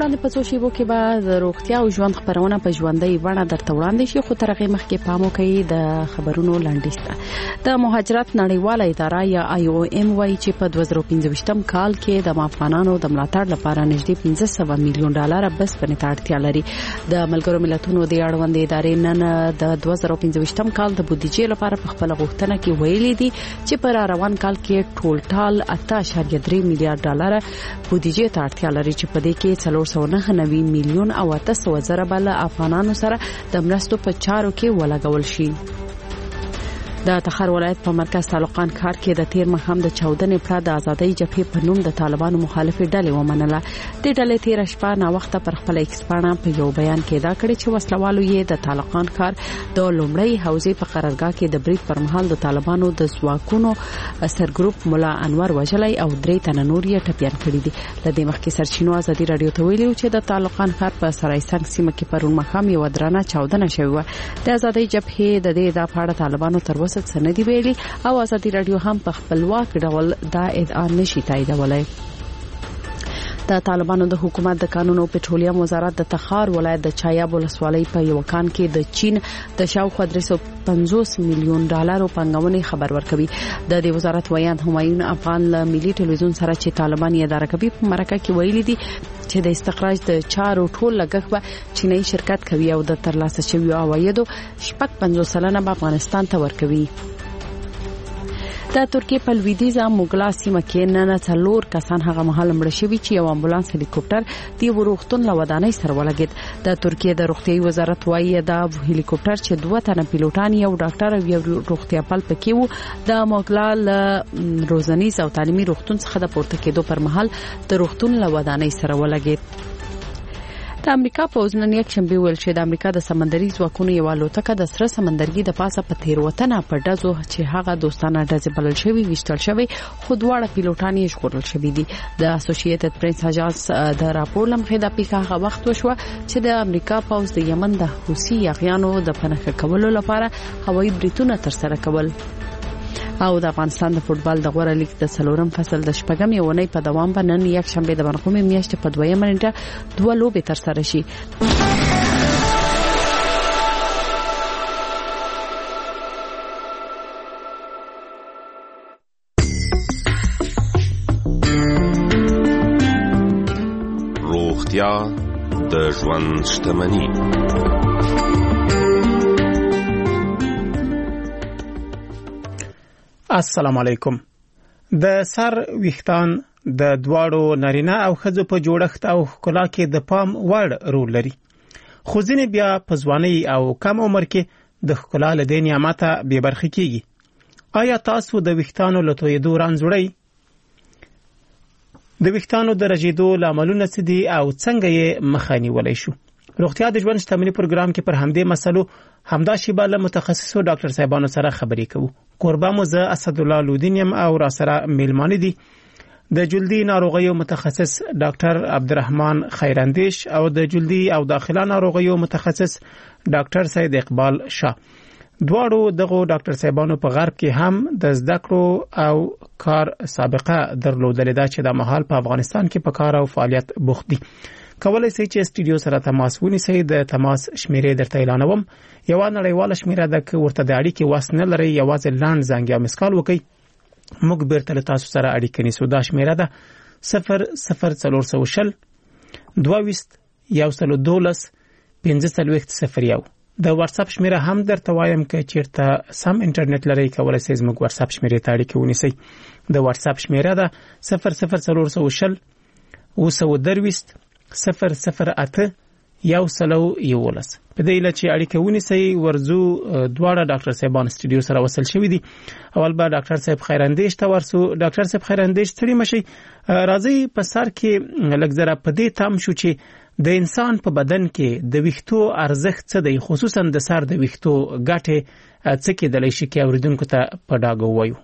لاندې په څو شیبو کې به د روغتیا او ژوند خبرونه په ژوندۍ بڼه درته وړاندې شي، خو تر هغې مخکې پام وکړئ د خبرونو لنډیز ته. د مهاجرت نړیواله اداره یا IOM وایي چې په 2015 کال کې د افغانانو د ملاتړ لپاره نږدې 1500 میلیون ډالر بسپنې ته اړتیا لري. د ملګرو ملتونو د اړوندې ادارې نن د 2015 کال د بودیجې لپاره په خپل غوښتنه کې ویلي دي چې په روان کال کې ټول 8.3 میلیارډ ډالر بودیجې ته اړتیا لري چې په دې کې 409 میلیون او 800 بل افغانانو سره د مرستو په چارو کې ولګول شي. د تخار ولایت په مرکز تعلقان ښار کې د تیر ماښام د چاودنې پړه د ازادۍ جبهې په نوم د طالبانو مخالفې ډلې ومنله. د ډلې تیر شپه نا وخته پر خپل ایکس پاڼه په یو بیان کې دا کړی چې وسلوالو یې د تعلقان ښار د لومړی حوزې په قرارګاه کې د برید پر مهال د طالبانو د ځواکونو سرګروپ مولا انور وژلی او 3 تنه نور یې ټپیان کړي دي. لدې مخکې سرچینو ازادي رادیو ته ویلي چې د تعلقان ښار په سرای سنگ سیمه کې پرون ماښام یو درانه چاودنه شوې وه. د ازادۍ جبهې د دې ادعا په اړه طالبانو تر اوسه څه نه دي ویلي او ازادي رادیو هم په خپلواک ډول دا ادعا نشي تاییدولای. د طالبانو د حکومت د قانون او پټرولیم وزارت د تخار ولایت د چایاب ولسوالۍ په یو کان کې د چین د شاوخوا 350 میلیون ډالرو پانګونې خبر ورکوي. د دې وزارت ویان همایون افغان له ملي ټلویزیون سره چې طالبان یې اداره کوي په مرکه کې ویلي دي چې د استخراج د چارو ټول لګښت به چینایي شرکت کوي او د ترلاسه شویو عوایدو 50% به افغانستان ته ورکوي. د ترکیه په لویدیځه موګلا سیمه کې نن 4 کسان هغه مهال مړه شوي چې یو امبولانس هلیکوپټر د روغتون له ودانۍ سره ولګید. د ترکیه د روغتیايي وزارت وایي دا هلیکوپټر چې 2 تنه پیلوټان یو ډاکټر او یو روغتیاپال پکې وو د موګلا له روزنیز او تعلیمي روغتون څخه د پورته کېدو پر مهال د روغتون له ودانۍ سره ولګید. د امریکا پوز نن یک شنبه ویل چې د امریکا د سمندري ځواکونو یو الوتکه د سره سمندرګي د پاسه په تیروتنه په ډزو چې هغه دوستانه ډزې بلل شوی وشتل شوی خو دواړه پیلوټان یې ژغورل شوی دي. د اسوسییټډ پریس اژانس د راپور لمخې د پیښه هغه وخت وشوه چې د امریکا پوز د یمن د حوثي یاغیانو د پناه کولو لپاره هوایي بریتونه تر سره کول. او د افغانستان د فوتبال د غوړه لیګ د 4م فصل د شپږمې اونۍ په دوام به نن یک شنبه د برقومې میاشتې په 2 نیټه 2 لوبې تر سره شي. روغتیا د ژوند شتمني. السلام علیکم. د سر ویښتان د دواړو نارینه او ښځو په جوړښت او ښکلا کې د پام وړ رول لري، خو ځینې بیا په ځوانۍ او کم عمر کې د ښکلا له دې نعمته بې برخې کیږي. آیا تاسو د ویښتانو له تویېدو رنځوړئ؟ د ویښتانو د رژېدو لاملونه څه دي او څنګه یې مخه نیولی شو؟ روغتیا د ژوند شتمني پروګرام کې پر همدې مسلو همدا شیبه له متخصصو ډاکټر صاحبانو سره خبرې کوو. قربا مو زه اسدالله لودین یم او را سره میلمانه دي د جلدي ناروغیو متخصص ډاکټر عبدالرحمن خیراندیش او د جلدي او داخله ناروغیو متخصص ډاکټر سید اقبال شاه. دواړو دغه ډاکټر صاحبانو په غرب کې هم د زده کړو او کار سابقه درلودلې ده چې د مهال په افغانستان کې په کار او فعالیت بوخت دي. کولای شئ چې سټوډیو سره تماس ونیسئ. د تماس شمیرې درته اعلانوم. یو نړیواله شمیره ده که ورته د اړیکې وس نه لرئ یوازې لاند زنګ یا مسکال وکئ، موږ بیرته له تاسو سره اړیکه نیسو. دا شمیره ده 00420 22 112 1501. د واتس اپ شمیره هم درته وایم که چیرته سم انټرنیټ لرئ کولای شئ زموږ واتس اپ شمیرې ته اړیکه ونیسئ. د واتس اپ شمیره ده 00420 222 008 111. په دې لاره چې اړیکه ونیسئ ورزو دواړه ډاکټر صاحبان سټوډیو سره وصل شوي دي. اول به ډاکټر صاحب خیراندیش ته ورسو. ډاکټر صاحب خیراندیش ستړي مشئ، راځي په سر کې لږ ذره په دې تام شو چې د انسان په بدن کې د ویښتو ارزښت څه دی، خصوصا د سر د ویښتو ګټې څه کېدلی شي کې اوریدونکو ته په ډاګه ووایو.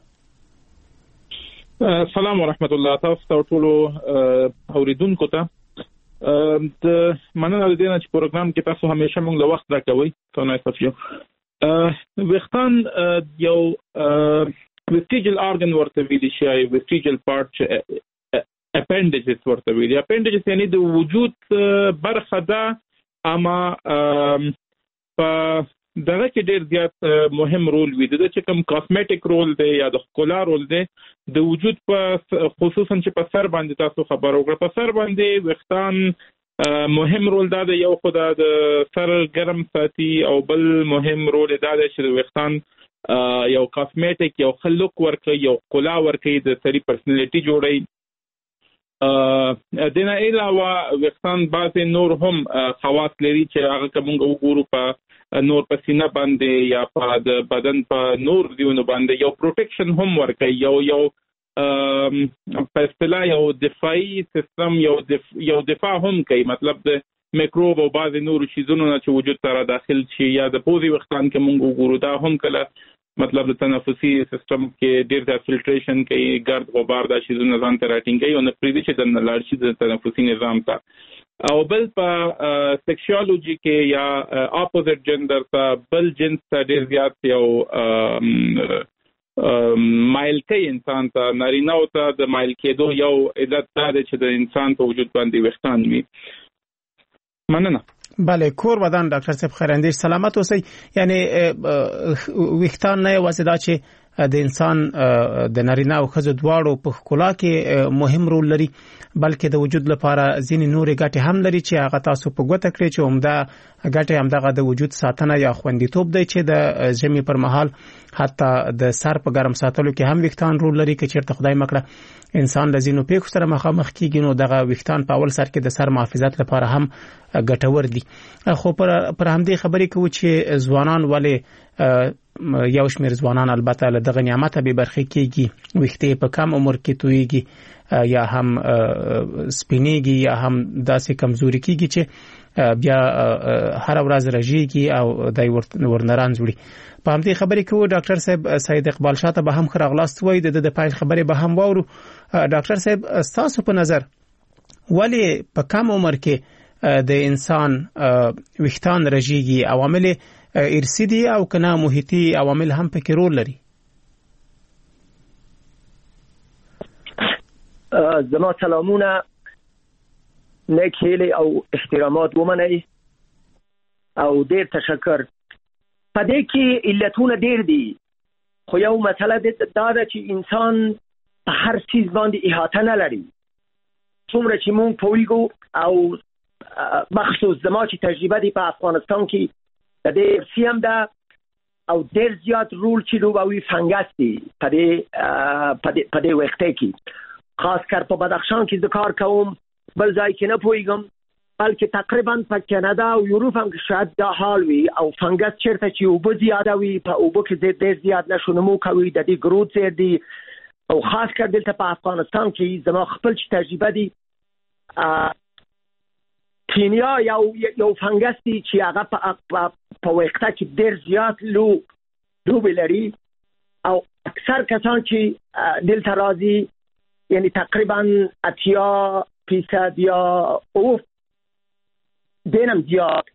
سلام ورحمت الله تاسو ته ټولو اوریدونکو ته. د مننه د دې چې پروګرام کې تاسو همیشه موږ له وخت راکوي. تاسو صفیو ویښتان یو ویسټیجل ارګن ورته ویل شي، ویسټیجل پارت اپنډیجز ورته ویل. اپنډیجز یعنی د وجود برخه ده، اما په دغه کې ډیر زیات مهم رول وي. د چې کوم کاسمیټیک رول دی یا د ښکلا رول دی د وجود په خصوصا چې په سر باندې تاسو خبر وکړه. په سر باندې وختان مهم رول دا دی، یو خدا د سر ګرم ساتي او بل مهم رول دا دی چې د وختان یو کاسمیټیک یو خلق ورکړي، یو ښکلا ورکړي، د سری پرسنالټي جوړي. دنه علاوه وختان بعضې نور هم خواص لري چې هغه کوم وګورو په نور په سینه باندې یا په د بدن په نور دیونو باندې یو پروټیکشن هم ورکړي، یو په اصطلاح یو دفاعي سیستم یو دفاع هم کوي. مطلب د میکروب او بعضې نور شیزونو نه چې وجود سره داخل شي یا د پوزې وختان کې موږ وګورو دا هم کله مطلب د تنفسي سیستم کې ډیر د فلټریشن کوي، ګرد غبار د شیزونو ځان ته راټینګي او نه پریدي چې د لاړ شي د تنفسي نظام ته. او بل په سیکشوالوجي کې یا اپوزیټ جندر ته بل جنس ته ډیر زیات یو مایل کوي انسان ته، نارینه او ته د مایل کېدو یو علت دا دی چې د انسان په وجود باندې وختان وي. مننه. بله، کور ودان ډاکټر صاحب خیراندیش سلامت اوسئ. یعنی وختان نه یوازې دا چې د انسان د نارینه او ښځو دواړو په ښکلا کې مهم رول لري، بلکې د وجود لپاره ځینې نورې ګټې هم لري چې هغه تاسو په ګوته کړئ چې عمده ګټې همدغه د وجود ساتنه یا خوندیتوب دی چې د ژمي پر مهال حتی د سر په ګرم ساتلو کې هم وختان رول لري. که چیرته خدای مکړه انسان د ځینو پیښو سره مخامخ کیږي نو دغه وختان په اول سر کې د سر محافظت لپاره هم ګټور دي. خو پر همدې خبرې کوو چې ځوانان ولې یو شمېر ځوانان البته له دغه نعمته بې برخې کیږي، وختې په کم عمر کې تویږي یا هم سپینېږي یا هم داسې کمزوري کیږي چې بیا هر ورځ رژیږي او دای ورنران جوړي. په همدې خبرې کوو ډاکټر صاحب سید اقبال شاه ته به هم ښه راغلاست وایي، د پیل خبرې به هم واورو. ډاکټر صاحب ستاسو په نظر ولې په کم عمر کې د انسان وختان رژیږي؟ عوامل ارثي دي او کنه محیطي عوامل هم پکې رول لري؟ زما سلامونه، نیک هیلې او احترامات ومنئ او ډېر تشکر. په دې کې علتونه ډېر دي، خو یو مسله دا ده چې انسان په هر څیز باندې احاطه نه لري. څومره چې مونږ پوهیږو او مخصوص زما چې تجربه دي په افغانستان کې د دې ارثي هم ده او ډېر زیات رول چې لوبوي فنګس دي په دې وخت کې. خاص کر په بدخشان کې زه کار کوم، بل ځای کې نه پوهیږم، بلکې تقریبا په کانادا او یوروپ هم کې شاید دا حال وي. او فنګس چیرته چې اوبه زیاده وي په اوبه کې ډېر زیات نشونمو کوي، د دې ګروت زیات دي. او خاص کر دلته په افغانستان کې زما خپل چې تجربه دي کینیا یو فنګس دی چې هغه په وخته کې ډېر زیات لوبې لري او اکثر کسان چې دلته راځي یعنی تقریبا 80% یا دینم زیات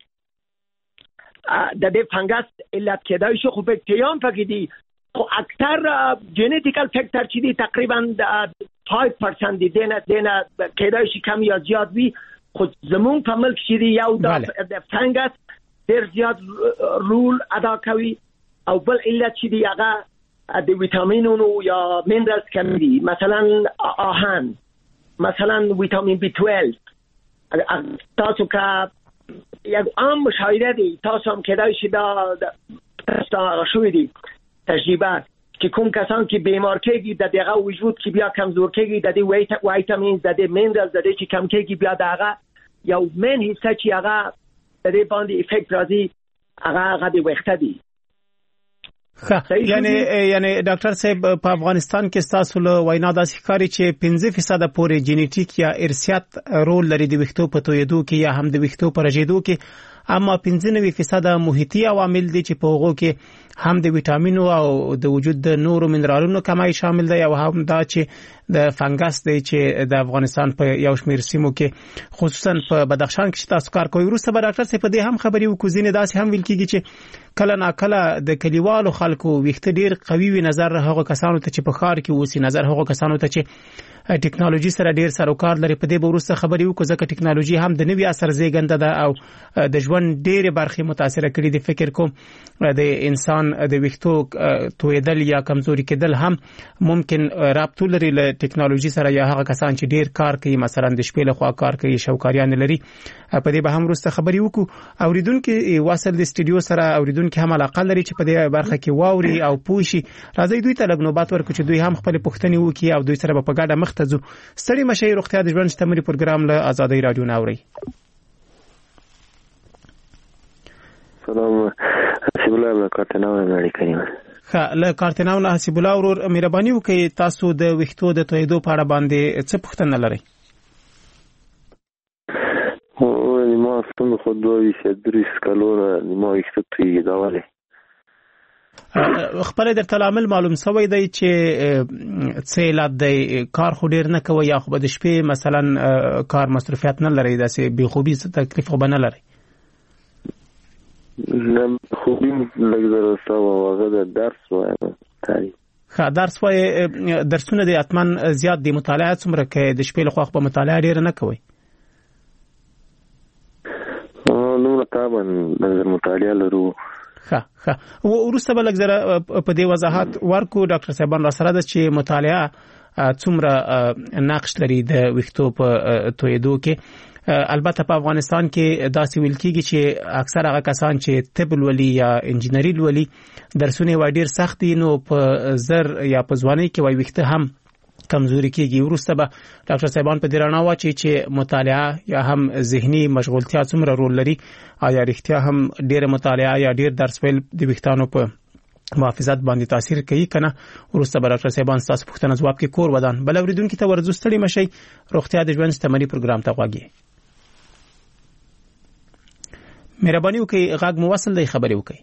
د دې فنګس علت کېدای شي، خو بکتریا هم پکې دي، خو اکثر جنیټیکل فیکټر چې دي تقریبا 5% دي، دینه کېدای شي کم یا زیات وي. خو زمون په ملک چې دی یو د فنګس ډېر زیات رول ادا کوي او بل علت چې دی هغه د ویټامینونو یا مینرالز کم دي، مثلا آهن، مثلا ویټامین B12. تاسو که یک عام مشاهده دی، تاسو هم کېدای شي دا شوی دی تجربه چې کوم کسان چې بیمار کېږي د دغه وجود کې بیا کمزور کېږي، د دې ویټامین د دې مینرالز د دې چې کم کېږي، بیا دغه یو مین حصہ چې هغه د دې باندې افیکټ راځي هغه د وخت دی. یعنی ډاکټر صاحب په افغانستان کې تاسو له وینا داسې ښکاري چې 15% پورې جینیټیک یا ارثیات رول لري د وختو په تویدو کې یا هم د وختو په رژیدو کې، اما 95% محیطي عوامل دي چې په هغو کې هم د ویټامینو او د وجود د نورو منرالونو کمای شامل دی او هم دا چې د فنګس دی چې د افغانستان په یو شمېر سیمو کې خصوصا په بدخشان کې تاسو کار کوي. وروسته به ډاکټر صاحب په دې هم خبرې وکړو. ځینې داسې هم ویل کېږي چې کله ناکله د کلیوالو خلکو ویښته ډیر قوي وي نظر هغه کسانو ته چې په ښار کې اوسي، نظر هغه کسانو ته چې ټیکنالوژي سره ډیر سروکار لري. په دې به وروسته خبرې وکړو ځکه ټیکنالوژي هم د نوي عصر زیږنده ده او د ژوند ډېرې برخې متاثر کړي دي. فکر کوم د انسان د ویښتو تویدل یا کمزوري کېدل هم ممکن رابطه لري له ټیکنالوژي سره، یا هغه کسان چې ډیر کار کوي مثلا د شپې لخوا کار کوي شوکاریان لري. په دې به هم وروسته خبرې وکړو. اوریدونکو واصل د سټډیو سره اوریدونکو هم علاقه لري چې په دې برخه کې واوري او پوښي. راځي دوی ته لږ نوبت ورکړو چې دوی هم خپل پوښتنې وکړي او دوی سره په ګډه مخ ته ځو. ستړي مشه. روغتیا د ژوند شتمني پروګرام له آزادۍ رادیو ناوړي. سلام حسیب الله له کارتناو نه اړیکه نیول. له کارتناو نه حسیب الله ورور مهرباني وکړئ تاسو د ویښتو د تویدو په اړه باندې څه پوښتنه لرئ؟ ما ستونزه خو 23 کلونه ما ویښته تویېدولې. خپل درته عامل معلوم شوی دی چې څه علت دی؟ کار خو ډیر نه کوي یا خو به د شپې مثلا کار مصروفیت نه لري، داسې بې خوبي تکلیف خو به نه لري؟ نه خوبي لږ زره سوه هغه د درس وایم تعلیم. ښه درس وایې. درسونه د اتمن زیات دي. مطالعه څومره کوئ؟ د شپې لخوا خو به مطالعه ډېره نه کوئ؟ نومره طبعا نظر مطالعه لرو. ښه وروسته به لږ زره په دې وضاحت ورکو. ډاکټر صاحبان را سره ده چې مطالعه څومره نقش لري د ویښتو په تویدو کې. البته په افغانستان کې داسې ویل کېږي چې اکثر هغه کسان چې طب لولي یا انجینري لولي درسونه یې ډېر سخت دي، نو په زر یا په ځوانۍ کې وایي ویښته هم کمزوري کېږي. وروسته به ډاکټر صاحبان په دې رڼا واچي چې مطالعه یا هم ذهني مشغولتیا څومره رول لري، آیا رښتیا هم ډېره مطالعه یا ډېر درس ویل د ویښتانو په محافظت باندې تاثیر کوي کنه. وروسته به ډاکټر صاحبان تاسو پوښتنه ځواب کې کور ودان. بل اوریدونکو ته ورزو ستړي مشي. روغتیا د ژوند شتمني پروګرام ته غواړي. مهرباني وکړئ غږ مو وصل دی خبرې وکړئ.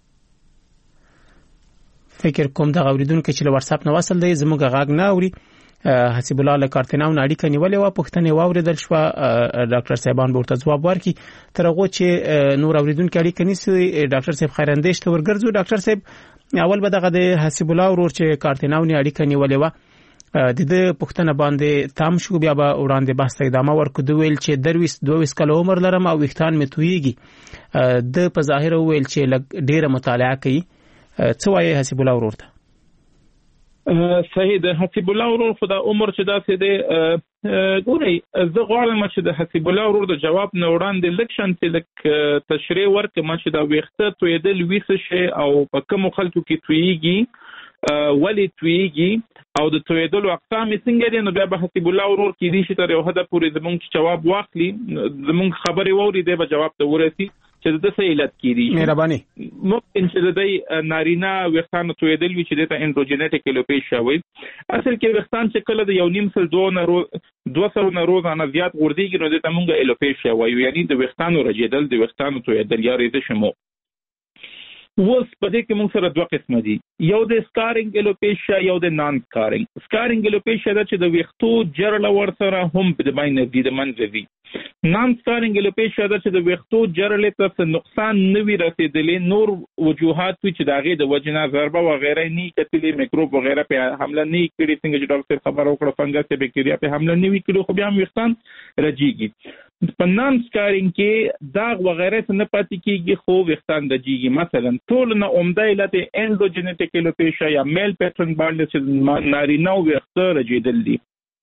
فکر کوم دا اوریدونکو چې له واتس اپ نه وصل دی زموږ غږ نه اوري. حسیب الله له کارتناو نه اړیکه نیولې و، پوښتنه واوریدل شو، ډاکټر صاحبان به ورته ځواب ورکړي. تر هغه چې نور اوریدونکو اړیکه نیسي ډاکټر صاحب خیراندیش ته ورګرځو. ډاکټر صاحب اول به دغه د حسیب الله ورور چې کارتناو نه اړیکه نیولې و د دې پوښتنه باندې تام شو، بیا به وړاندې بحث ته ادامه ورکړو. دوی ویل چې 22 کال عمر لرم او ویښتان مې تویږي. د په ظاهر ویل چې ډیره مطالعه کوي. څه وایي حسیب الله ورور ته؟ صحیح ده. حسیب الله ورور خو د عمر چې داسې دی ګورئ، زه غواړم چې د حسیب الله ورور د جواب نه وړاندې لږ شانتې لږ تشریح ورکړم چې د ویښته تویدل ویڅ شي او په کومو خلکو کې تویږي، ولې تویږي او د تویدلو اقسام څنګه دي. نو بیا به حسیب الله ورور کې دي چې تر یو حده پورې زموږ جواب واخلي، زموږ خبرې واوري، دی به جواب ته ورسي چې د څه علت کیږي. مهرباني ممکن چې د نارینه ویښتانو تویدل وي چې د اندروجینیټک الوپیشیا وایي. اصل کې ویښتان چې کله د 200 نه روزانه زیات غورځېږي نو دته موږ الوپیشیا وایو، یعنی د ویښتانو رژېدل، د ویښتانو تویدل یا ریزش مو. اوس په دې کې موږ سره دوه قسمه دي، یو د سکارینګ الوپیشیا، یو د نان سکارینګ. سکارینګ الوپیشیا دا چې د ویښتو جرړه ورسره هم د باندې دي د منځ دي. نان سکارینګ الوپیشیا دا چې د ویښتو جرړې ته نقصان نه وي رسیدلی، نور وجوهات وي چې د هغې د وجې نه ضربه وغیره نه کتلې، میکروب وغیره پې حمله نه کړي، څنګه چې ډاکټر خبره وکړه فنګس یا بکتریا پې حمله نه وي کړي، خو بیا هم ویښتان رژېږي. په نان سکارینګ کې داغ وغیره څه نه پاتې کېږي خو ویښتان رژېږي. مثلا ټول نه عمده علت اندروجینیټک الوپیشیا یا میل پیټرن باندې چې نارینه ویښته رژېدل دي،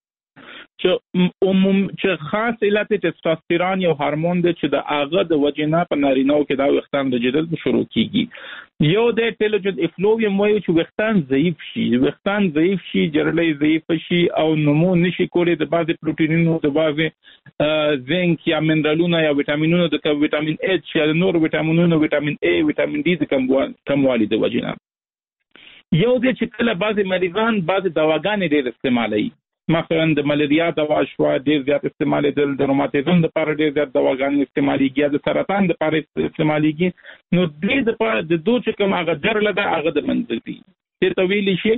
چې خاص علت ټسټوستيرون یو هورمون دی چې د هغه د وجې نه په نارینه‌و کې دا ویښتان رژېدل شروع کېږي. یو د ټیلوجن افلوویم وایي چې ویښتان ضعیف شي، جرړې ضعیفه شي او نمو نشي کولی د بعضې پروټینونو، د بعضې زنک یا منرالونو یا ویټامینونو د ویټامین ایچ یا د نورو ویټامینونو، ویټامین ای، ویټامین ډي د کموالي د وجې نه. یو دی چې کله بعضې مریضان بعضې دواګانې ډېر استعمالوي، مثلا د ملیریا دوا شوه ډېر زیات استعمالېدل، د روماتیزم دپاره ډېر زیات دواګانې استعمالېږي، یا د سرطان دپاره استعمالېږي. نو دې دپاره د دو چې کوم هغه جرړه ده هغه د منځ دي، دې ته ویلی شي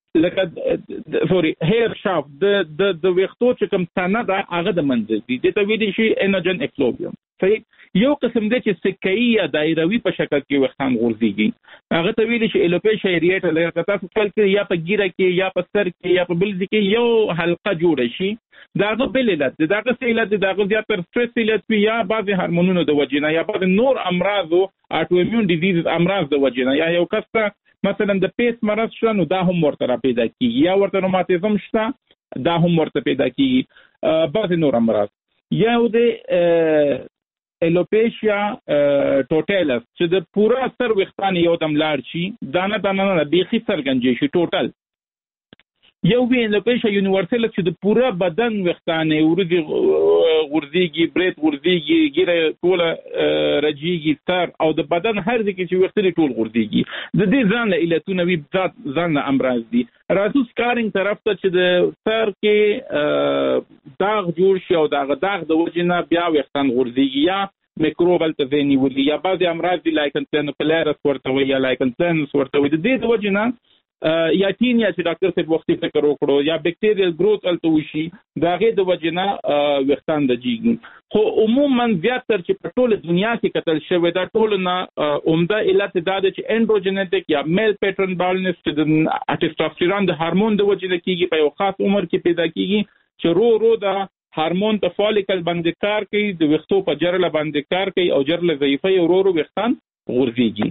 لکه سوري هیر شافت د ویختو چې کوم تنه دا هغه د منځ دي د ته ویل شي انوجن افلوبیوم صحیح یو قسم دی چې سکه‌ای یا دایروي په شکل کې وختان غورځيږي هغه ته ویل شي الوپیشیا ایریټ لکه تاسو خپل کې یا په ګیره کې یا په سر کې یا په بل ځای کې یو حلقه جوړه شي داغه بل علت داغه علت داغه زیاتره سټرس علت یا بعض هورمونونو د وجنه یا بعض نور امراض او اټوایمون ډیزیز امراض د وجنه یا یو کس مثلا د پیس مرض شنو دا هم ورته پیدا کیږي یا ورته روماتیزم شته دا هم ورته پیدا کیږي بعض نور امراض یا د الوپیشیا ټوټالس چې د پورا سر وختان یو دم لاړ شي دانه نه بیخي سرګنجي شي ټوټل یو وی الوپیشیا یونیورسل چې د پورا بدن وختان غورځيږي بریت غورځيږي ګیره ټوله رجیږي سر او د بدن هر ځای کې چې وختلي ټول غورځيږي د دې ځان له علتونو وی ذات ځان امراض دي راځو سکارینګ طرف ته چې د سر کې داغ جوړ شي او داغ د وجنه بیا وختان غورځيږي یا میکروبل ته ځنی ولي یا بعض امراض دي لایکن پلانوپلارس ورته وي یا لایکن پلانس ورته وي د دې وجنه یا تینیا چې ډاکټر صاحب وختي فکر وکړو یا بکټیریل گروث الته وشي داغه د وجنه وختان د جیږي خو عموما زیاتره چې په ټوله دنیا کې قتل شوی دا ټول نه عمده علت دا د چې اندروجینټک یا میل پیټرن بالنس چې د ټستوستيرون د هورمون د وجنه کیږي په یو خاص عمر کې پیدا کیږي چې رو دا هورمون ته فالیکل باندې کار کوي د وختو په جرله باندې کار کوي او جرله ضعیفه او رو وختان غورځيږي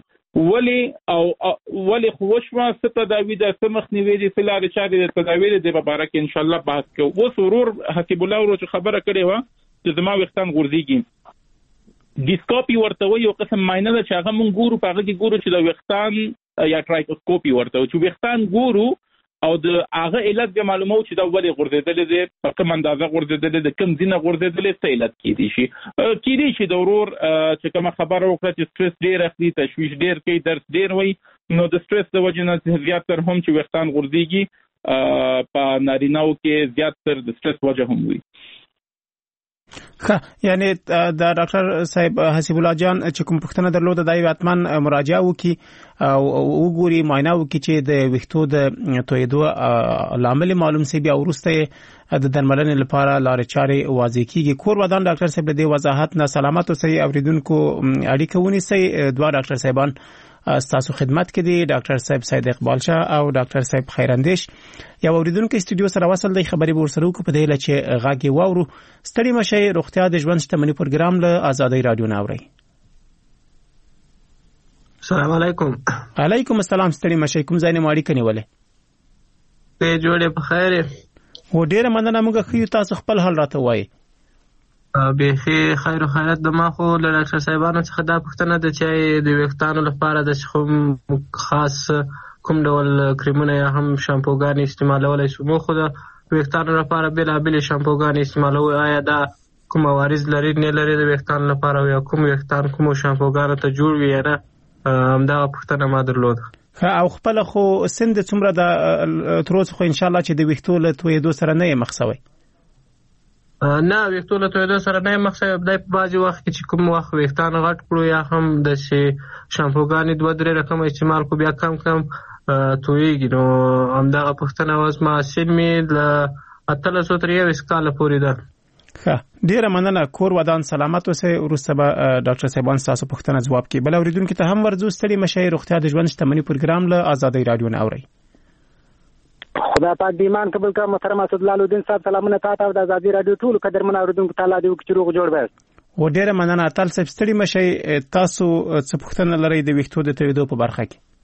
ولی خوشوا ستداوی د سمخ نیوی دي فلاره چاري د تداوی د مبارک ان شاء الله بحث کوو و سرور حسب الله ورو خبره کړې و چې زما وختان غورځيږي ډیسکوپي ورته یو قسم ماینه ده چې هغه مونږ ګورو په هغه کې ګورو چې د وختان یا ټرایکوسکوپي ورته چې وختان ګورو او د هغه علت به معلومو چې دا ولې غورځیدل دي په کوم اندازه غورځیدل دي کوم ځینه غورځیدل څه علت کیدی شي د ورور چې کوم خبره وکړه چې سټرس ډیر اخلي تشویش ډیر کوي درس ډیر وي نو د سټرس د وجه نه زیاتره هم چې وختان غورځيږي په نارینه‌و کې زیاتره د سټرس وجه هم وي یعنی د ډاکټر صاحب حسیب الله جان چې کوم پښتنه درلوده د ایواتمن مراجعه وکي او وګوري معاینه وکي چې د وختو د تویدو لامل معلوم سي بیا ورسته د درملنې لپاره لارې چارې واضح کیږي کور ودان ډاکټر صاحب د وضاحت نه سلامت او صحیح اوریدونکو اړیکه ونی سي دوه ډاکټر صاحبان تاسو خدمت کې دي ډاکټر صاحب سید اقبال شاه او ډاکټر صاحب خیراندیش یو اوریدونکو استودیو سره وصل دی خبري ورسره کو په دې لچې غاګي واورو ستړي مشه روغتیا د ژوند شتمنۍ پروګرام له آزادۍ رادیو ناوړي السلام علیکم علیکم السلام ستړي مشه کوم ځای نه ماړي کنيوله په جوړه په خیر و ډیره مننه موږ خو تاسو خپل حال راته وایي به خیر او خیرات د ما خو له ډاکټر صاحبانو څخه دا پوښتنه ده چې د وختانو لپاره د کوم خاص کوم ډول کریمونه یا هم شامپوګان استعمالولای شو مو خو د وختانو لپاره بل شامپوګان استعمالوي آیا دا کوم عوارض لري نه لري د وختانو لپاره یا کوم وختان کوم شامپوګان ته جوړ وي نه همدا پوښتنه ما درلوده او خپل خو سند څومره د تروس خو ان شاء الله چې د وختو له تویدو سره نه مخسوي نه وختو له تویدو سره نه مخسوي د بعضي وخت چې کوم وخت وختان غټ کړو یا هم د شامپوګان دوه درې رقم استعمال کو بیا کم تویږي نو همدا پښتنه واس ما سیمه ل اتلسو تر یو اسکاله پوری ده ډیره مننه کور ودان سلامت اوسه ورسته ډاکټر صاحبان تاسو پښتنه جواب کی بل اوریدونکو ته هم ورزو ستړي مشه روغتیا د ژوند شتمنۍ پروګرام له آزادۍ رادیو ناوړي خدا پاک دی ایمان قبول کړه محترم اسدالله الدین صاحب سلامونه تاسو د آزادۍ رادیو ټول قدرمن اوریدونکو تعالی دې وکړي روغ جوړ به و ډیره مننه تاسو صاحب ستړي مشه تاسو څه پښتنه لري د وختو د تویدو په برخه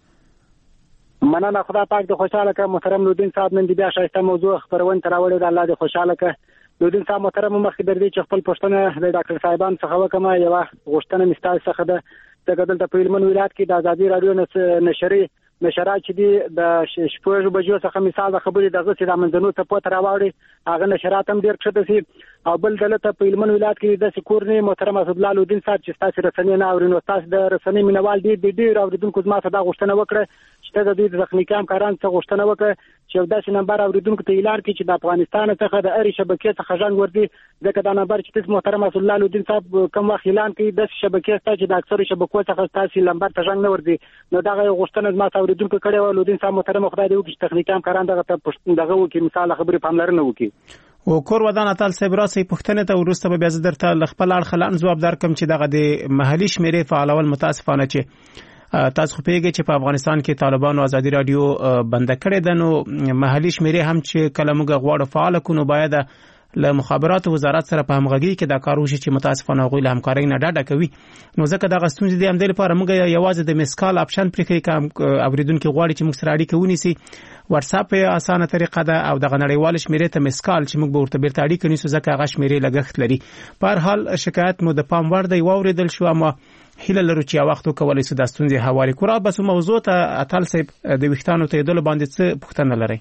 کې مننه خدا پاک دې خوشاله کړه محترم الدین صاحب نن دې بیا شایسته موضوع خبرونه تراوړې د الله دې خوشاله کړه الدین صاحب محترم مخکې درې چې خپل پښتنه د ډاکټر صاحبان څخه وکمه یو غوښتنه مستال څخه ده د ګدل په علمن ولایت کې د آزادۍ رادیو نشرات چې دی د شپږ بجو څخه مثال د خبرې دغه چې د منځنو ته پوت راوړي هغه نشرات هم ډیر کښته سي او بل دلته په علمن ولایت کې د سکورني محترم اسدالله الدین صاحب چې تاسو رسنۍ نه اورینو تاسو د رسنۍ مینوال دي ډیر اوریدونکو زما ته دا غوښتنه وکړه چې د دې تخنیکي کاران څخه غوښتنه وکړه چې داسې نمبر اوریدونکو ته اعلان کړي چې د افغانستان څخه د اړې شبکې څخه ځان وردي ځکه دا نمبر چې محترم اسدالله الدین صاحب کوم وخت اعلان کړي د شبکې څخه چې د اکثر شبکو څخه تاسو نمبر ته ځان نه وردي نو دا غوښتنه زما ته اوریدونکو کړي و لودین صاحب محترم خدای دې وکړي تخنیکی همکاران دغه وکړي مثال خبرې پاملرنه وکړي او کور ودان اتل صاحب راسي پښتنه ته ورسته به بیا درته خپل اړخلان جواب درکم چې دغه د محلي شمیرې فعالول متاسفانه چې تاسو پیګه چې په افغانستان کې طالبانو ازادي رادیو بند کړی ده نو محلي شمیرې هم چې کله موږ غواړو فعال کونو باید له مخابرات وزارت سره په همغږي کې دا کار وشي چې متاسفانه غوښ له همکارۍ نه ډډه کوي نو ځکه دا غستون دي هم د لپاره موږ یوازې د مسکال اپشن پرې کوي اوریدونکو غواړي چې موږ سره اړیکه ونیسي واتس اپ یې اسانه طریقه ده او دغه نړیوال شمیرې ته مسکال چې موږ به ورته بیرته اړیکه نیسو ځکه هغه شمیرې لګښت لري په هر حال شکایت مو د پام وړ دی واوریدل شو اما هیله لرو چې وخت وکولای سو د ستونزې حواله کړو بس موضوع ته اتل صاحب د وختانو ته دل باندې څه پوښتنه لري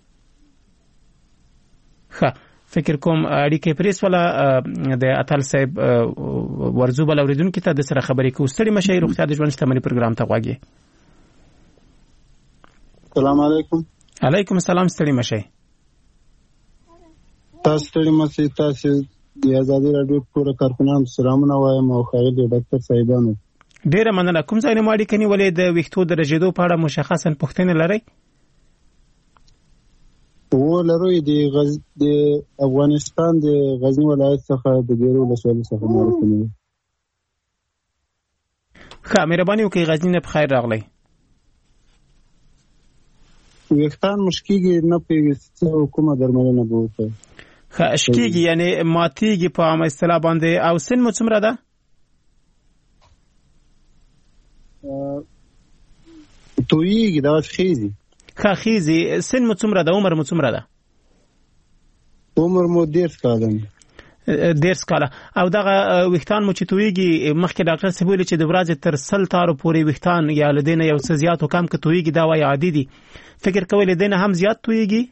ښه فکر کوم اړیکې پریس ولا د اتل صاحب ورزو بل اوریدونکو ته د سره خبرې کوو ستړي مشه روغتیا د ژوند شتمنۍ پروګرام ته غواګي السلام علیکم علیکم السلام ستړي مشه تاسو ستړي مشه تاسو د ازادي رادیو پوره کارکونان سلامونه وایم او خایل ډاکټر صاحبانو ډیره مننه کوم ځای نه ماړي کني ولې د وختو درجه په اړه مشخصا پوښتنه لري ولروي د افغانستان د غزنی ولایت څخه د ګیرو ولسوالۍ څخه مارکوم ښه مهرباني وکړئ غزنی نه بخیر راغلی وختان مشکیږي نه پیوسته حکومت درملنه بوته ښه اشکیږي یعنی ماتیږي په عام اصطلاح باندې او سن مو څومره ده تویږي دا خېزي خېزي سن مو څومره ده عمر مو څومره ده عمر مو 10 کاله 10 کاله او دغه وختان مو چې تویږي مخکې ډاکټر صاحب ویل چې د ورځې تر 100 تارو پورې وختان یا لدینه یو څه زیات او کم کې تویږي دا وایي عادي دي فکر کوي لدینه هم زیات تویږي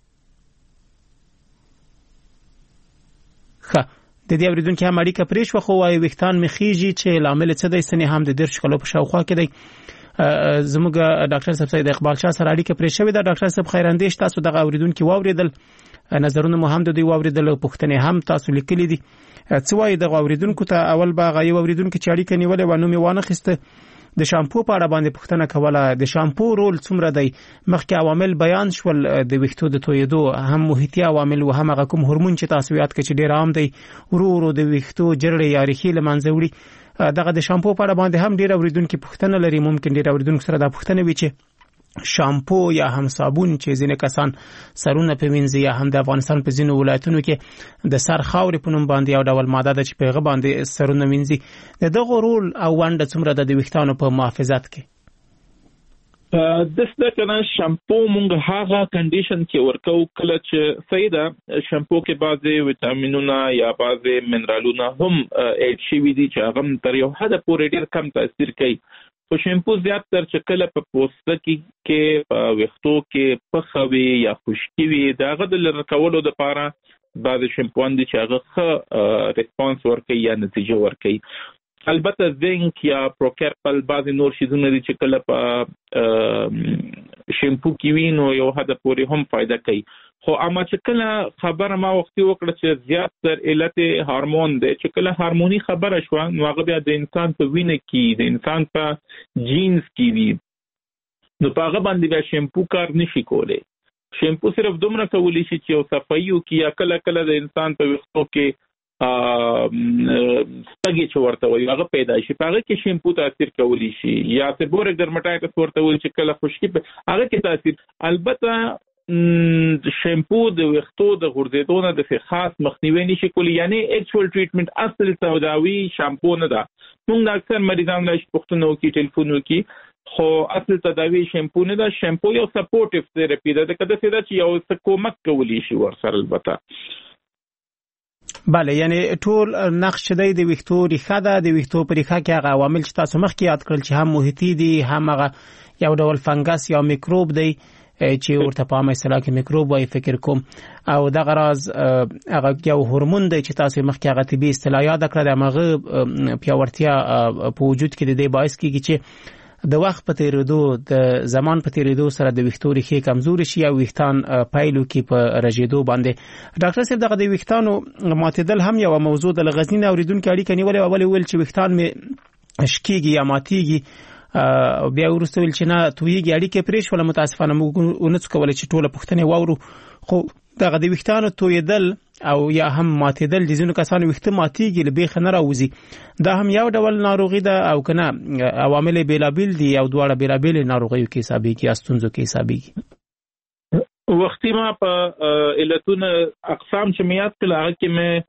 ښه د دې اوریدونکو هم اړیکه پرېښو خو وایي وختان مخېږي چې لامل څه دی سنې هم د 10 کلو په شاوخوا کې دی زموږ ډاکټر صاحب سید اقبال شاه سره اړیکه پرې شوې ده ډاکټر صاحب خیر اندیش تاسو دغه اوریدونکو واوریدل نظرونه مو هم د دوی واوریدل پوښتنې هم تاسو لیکلې دي څه وایي دغه اوریدونکو ته اول باغ یو اوریدونکو چې اړیکه نیولې و نو می وانه خسته د شامپو په اړه باندې پوښتنه کوله د شامپو رول څومره دی مخکې عوامل بیان شول د وختو د تویدو هم محیطي عوامل او هم هغه کوم هورمون چې تاسو یاد کړئ چې ډیر عام دی ورو د وختو جرړې یا ریښې لمنځه وړي دغه د شامپو په اړه باندې هم ډیر اوریدونکو پوښتنه لري ممکن ډیر اوریدونکو سره دا پوښتنه وي چې شامپو یا هم صابون چې ځینې کسان سرونه په وینځي یا هم د افغانستان په ځینو ولایتونو کې د سر خاورې په نوم باندې یو ډول ماده ده چې په هغه باندې سرونه وینځي دغه رول او ونډه څومره د ویښتانو په محافظت کې دسته کنه شامپو مونږ هغه کنډیشن کې ورکو کله چې سیده شامپو کې بعضي ویټامینونه یا بعضي منرالونه هم اډ شي دي چې هغه تر یو حد پورې ډیر کم تاثیر کوي خو شامپو زیات تر چې کله په پوستکي کې په وختو کې پخوي یا خشکي وي داغه د لری کولو لپاره بعض شامپوان دي چې هغه ریسپانس ورکوي یا نتیجه ورکوي البته زینک یا پروکرپل بعض نور شیزونه دي چې کله په شامپو کې وي نو یو حد پورې هم فائدہ کوي خو اما چې کله خبره ما وختي وکړه چې زیات تر علت هورمون دی چې کله هورموني خبره شو نو هغه بیا د انسان په وینه کې د انسان په جینز کې وي نو په هغه باندې بیا شامپو کار نشي کولی شامپو صرف دومره کولی شي چې یو صفایو کې یا کله د انسان په وختو کې ستګي چې ورته وي هغه پیدا شي په هغه کې شامپو تاثیر کولی شي یا سیبورک ډرماټایټس ورته وي چې کله خشکي په هغه کې تاثیر البته شامپو د وختو د غورځېدو نه د خاص مخنیوي نشي کولی یعنی اکچوال ټریټمنټ اصل تداوی شامپو نه ده موږ اکثر مریضان له پښتنو کې ټلیفون وکي خو اصل تداوی شامپو نه ده شامپو یو سپورټیو تھراپي ده کله چې یو څه کومک کولی شي ورسره البته بله یعنی ټول نقش دی د وختو ریښه ده د وختو په ریښه کې هغه عوامل چې تاسو مخکې یاد کړل چې هم محیطي دي هم هغه یو ډول فنګس یا میکروب دی چې ورته په عامه اصطلاح کې میکروب وایي فکر کوم او دغه راز هغه یو هورمون دی چې تاسو مخکې هغه طبي اصطلاح یاد کړل هغه پیاوړتیا په وجود کې د دې باعث کیږي چې د وخت په تیریدو د زمان په تیریدو سره د ویښتو ریښې کمزوري شي او ویښتان پایلو کې په رژېدو باندې ډاکټر صاحب دغه د ویښتانو ماتېدل هم یو موضوع د غزنی اوریدونکو اړیکه نیولې اول ویل چې ویښتان می اشکیږي یا ماتیږي بیا ورسته ویل چې نه تویږي اړیکې پرې شول. متاسفانه موږ ونڅ کولای چې ټوله پوښتنې واورو، خو دغه د ویښتانو تویدل او یا هم ماتېدل د ځینو کسانو ویښته ماتېږي له بیخه نه راوځي، دا هم یو ډول ناروغي ده او که نه عوامل بېلابېل دي او دواړه بېلابېلې ناروغیو کې حسابېږي یا ستونزو کې حسابېږي. وختي ما په علتونه اقسام چې مې یاد کړل هغه کې مې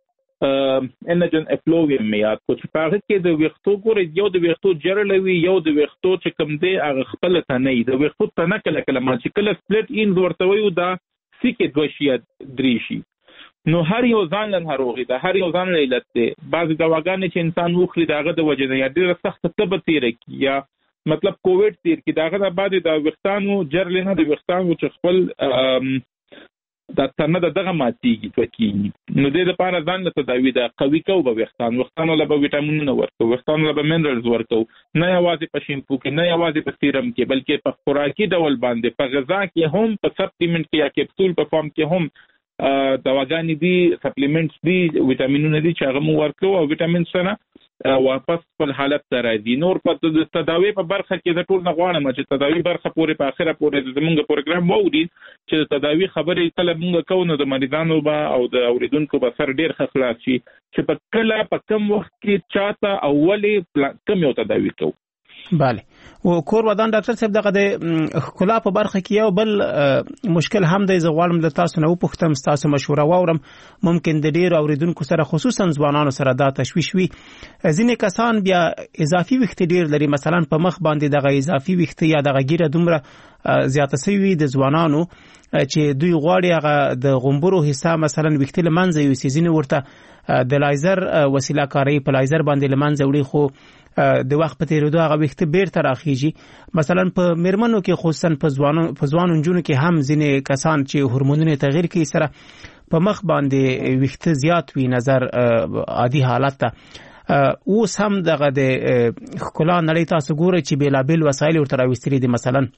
انجن افلوویم مې یاد کړو چې په هغه کې د ویښتو ګورې یو د ویښتو جرل وي، یو د ویښتو چې کوم دی هغه خپله تنه وي. د ویښتو تنه کله کله ما چې کله سپلټ اینز ورته وایو دا سیکې دوه شي یا درې شي. نو هر یو ځان له ناروغي ده، هر یو ځان له علت دی. بعضې دواګانې چې انسان وخوري د هغه د وجې نه یا ډېره سخته تبه تېره کړي یا مطلب کووډ تېر کړي، د هغه نه بعد د ویښتانو جرل نه د ویښتانو چې خپل دا تنه دغه ماتېږي توکېږي. نو دې دپاره ځان له تداوي ده قوي کوو به ویښتانو له به ویټامینونه ورکوو، ویښتانو له به منرلز ورکوو، نه یوازې په شیمپو کې، نه یوازې په سیرم کې، بلکې په خوراکي ډول باندې په غذا کې هم، په سپلیمنټ کې یا کپسول په فارم کې هم دواګانې دي، سپلیمنټس دي، ویټامینونه دي چې هغه مو ورکوو او ویټامین سره واپس خپل حالت ته راځي. نور په د تداوی په برخه کې د ټول نه غواړم چې تداوی برخه پورې په اخره پورې زموږ پروګرام واوري چې د تداوی خبرې کله موږ کوو نو د مریضانو به او د اوریدونکو به سر ډېر ښه خلاص شي چې په کله په کم وخت کې چاته او ولې کم یو تداوی کوو. بله، او کور ودان ډاکټر صاحب دغه د ښکلا په برخه کې یو بل مشکل هم دی. زه غواړم د تاسو نه وپوښتم، ستاسو مشوره واورم. ممکن د ډېرو اوریدونکو سره خصوصا ځوانانو سره دا تشویش وي، ځینې کسان بیا اضافي ویښته ډېر لري، مثلا په مخ باندې دغه اضافي ویښته یا دغه ګیره دومره زیاته شوې د ځوانانو چې دوی غواړي هغه د غومبرو حصه مثلا ویښته له منځه یوسي. ځینې ورته د لایزر وسیله کاروي، په لایزر باندې له منځه وړي، خو د وخت په تیریدو هغه ویښته بیرته راخیږي. مثلا په میرمنو کې خصوصا په ځوانو نجونو کې هم ځینې کسان چې هورمونونه تغییر کوي سره په مخ باندې ویښته زیات وي نظر عادي حالت ته. اوس هم دغه د ښکلا نړۍ تاسو ګورئ چې بېلابېل وسایل ورته راویستلي دي، مثلا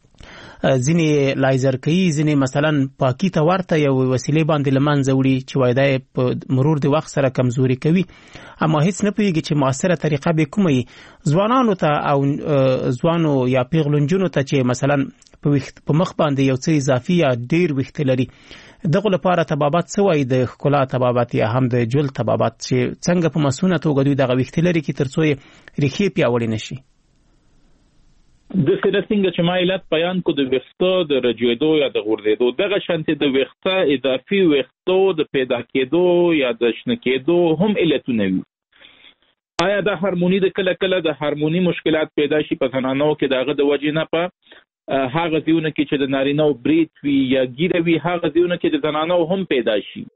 ځینې لایزر کوي، ځینې مثلا پاکي ته ورته یو وسیلې باندې له منځه وړي چې وایي دا یې په مرور د وخت سره کمزوري کوي، اما هیڅ نه پوهېږي چې مؤثره طریقه به کومه وي. ځوانانو ته او ځوانو یا پیغلو نجونو ته چې مثلا په مخ باندې یو څه اضافي یا ډېر ویښته لري، دغه لپاره طبابت څه وایي، د ښکلا طبابت یا هم د جلد طبابت، چې څنګه په مسونه توګه دوی دغه ویښته لري کې تر څو یې ریښې پیاوړې نه شي. د سره څنګه چې ما علت بیان کو د ویښتو د رجوېدو یا د غورځېدو، دغه شانتې د ویښته اضافي ویښتو د پیدا کېدو یا د شنه کېدو هم علتونه وي. آیا دا هارموني د کله کله د هارموني مشکلات پیدا شي په زنانو کې د هغه د وجې نه په هغه ځایونه کې چې د نارینه‌و برید وي یا ګیره وي هغه ځایونه کې د زنانو هم پیدا شي.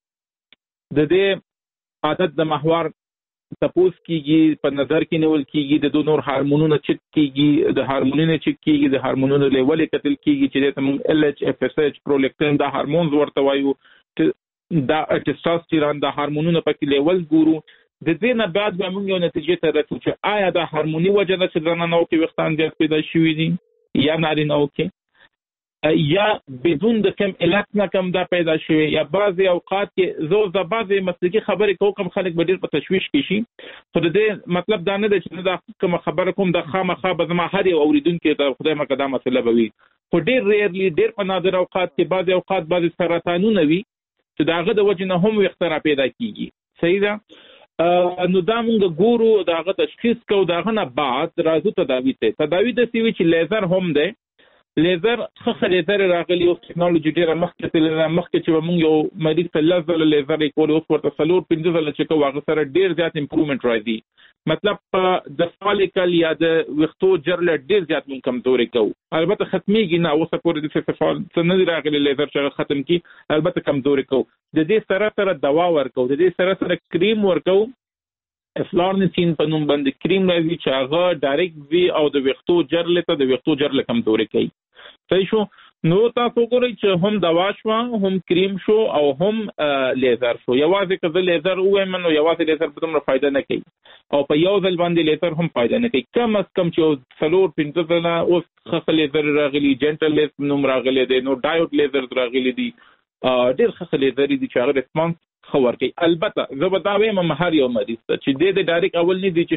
د دې عادت د محور تپوس کیږي، په نظر کې نیول کیږي، د نور هارمونونو چک کیږي، د هارمونونو چک کیږي، د هارمونونو لیول کتل کیږي چې د ال ایچ اف اس ایچ پرولیکټین دا هارمونز ورته وایو، دا ټیسټوستيرون دا هارمونونو پکې لیول ګورو. د دې نه بعد به موږ یو نتیجې ته رسو چې آیا دا هارموني وجه ده چې زنانو کې ویښتان زیات پیدا شوي دي یا نارینه‌و کې، یا بدون د کم علت نه کم دا پیدا شوی، یا بعضی اوقات کې زه د بعضی مسلکي خبرې کوم خلک به ډېر په تشویش کې شي، خو د دې مطلب دا نه دی چې دا کوم خبره کوم د خامخا به زما هر یو اوریدونکي ته خدای مکه دا مسله به وي، خو ډېر ریرلی ډېر په نادر اوقات کې بعضی اوقات بعضی سرطانونه وي چې د هغه د وجې نه هم ویښته را پیدا کېږي. صحیح ده؟ نو دا موږ ګورو، د هغه تشخیص کوو، د هغه نه بعد راځو تداوي ته. تداوی داسې وي چې لیزر هم دی، لیزر ښه لیزر راغلی، اوس ټکنالوژي ډېره مخکې تللې، مخکې چې به موږ یو مریض ته 10 ځله لیزر یې کولې، اوس ورته 4-5 ځله چې کوو هغه سره ډېر زیات امپرومنټ راځي. مطلب د فالیکل یا د ویښتو جرله ډېر زیات موږ کمزوري کوو. البته ختمیږي نه، اوسه پورې څه نه دی راغلی لیزر چې هغه ختم کړي، البته کمزوري کوو. د دې سره سره دوا ورکوو، د دې سره سره کریم ورکوو، افلارنسین په نوم باندې کریم راځي چې هغه ډایرکټ وي او د ویښتو جرله ته د ویښتو جرله کمزوري کوي. صحیح شو؟ نو تاسو ګورئ چې هم دوا شو، هم کریم شو او هم لیزر شو. یوازې که زه لیزر ووایم نو یوازې لیزر به دومره فایده نه کوي او په یو ځل باندې لیزر هم فایده نه کوي. کم از کم چې 4-5 ځله اوس ښه لیزر راغلي، جنټل لیزر نوم راغلی دی، نو ډایوډ لیزر راغلي دي، ډېر ښه لیزر دي چې هغه ریسپانس ښه ورکوي. البته زه به دا وایم هر یو مریض ته چې د ډایرکټ اول نه دی چې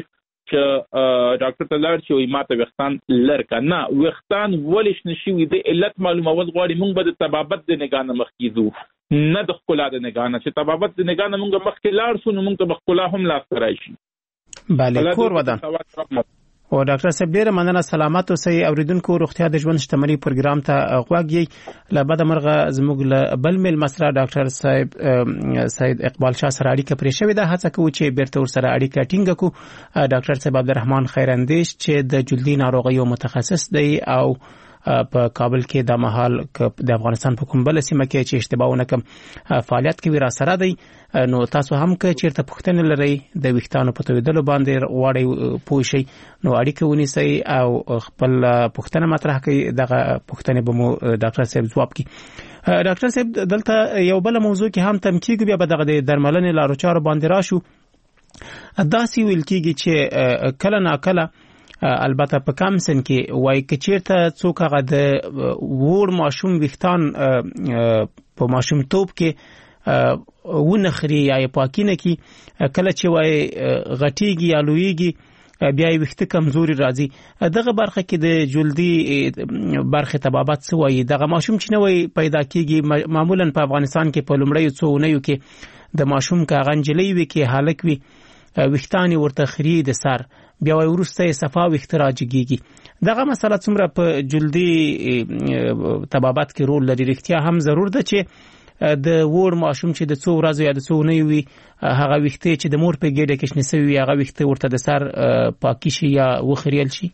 چې ډاکټر ته لاړ شي او ماته وختان لرکا نه وختان ولش نشي وي د علت معلومات غواړي مونږ به د طبابت د نگاه مخ کیږو نه د خپل د نگاه نه چې طبابت د نگاه مونږ مخ کې لاړ شو نو مونږ ته خپل هم لاس راشي. بله کور ودان او ډاکټر صاحب ډیره مننه سلامات اوسئ. اوریدونکو روغتیا د ژوند شتمنۍ پروګرام ته غوږی له بده مرغه زموږ له بل میل مسره ډاکټر صاحب سید اقبال شاه سره اړیکه پرې شوې ده. هڅه کوو چې بیرته ورسره اړیکه ټینګه کړو. ډاکټر صاحب عبدالرحمن خیراندیش چې د جلدي ناروغیو متخصص دی او په کابل کې د مهال د افغانستان په کوم بل سیمه کې چې اشتباه ونه کوم فعالیت کوي را سره دی. نو تاسو هم که چیرته پوښتنه لرئ د ویښتانو په تویدلو باندې غواړئ پوه شئ نو اړیکه ونیسئ او خپل پوښتنه مطرح کړئ. دغه پوښتنې به مو ډاکټر صاحب ځواب کړي. ډاکټر صاحب دلته یو بل موضوع کې هم تم کېږي بیا به دغه د درملنې لارو چارو باندې راشو. داسې ویل کېږي چې کله ناکله البته په کم سن کې وای کچیرته څوک هغه د وړ ماشوم ویښتان په ماشوم توپ کې ونخري یا پاکینه کې کله چې وای غټیږي یا لویږي بیا ویښته کمزوري راځي. دغه برخه کې د جلدي برخه طبابت څه وای دغه ماشوم چې نوې پیدا کیږي معمولا په افغانستان کې په لومړی څو اونیو کې د ماشوم کاغنجلې وي کې هالک وي ویښتان ورته خري د سر بیا ورسته صفا ویښته راځيږي. دغه مسله څومره په جلدي طبابت کې رول لري؟ رښتیا هم ضرور ده چې د وړ ماشوم چې د څو ورځې یا د څو اونیو وي هغه ویښته چې د مور په ګډه کې شنه سوي هغه ویښته ورته د سر پاکي شي یا وخریل شي.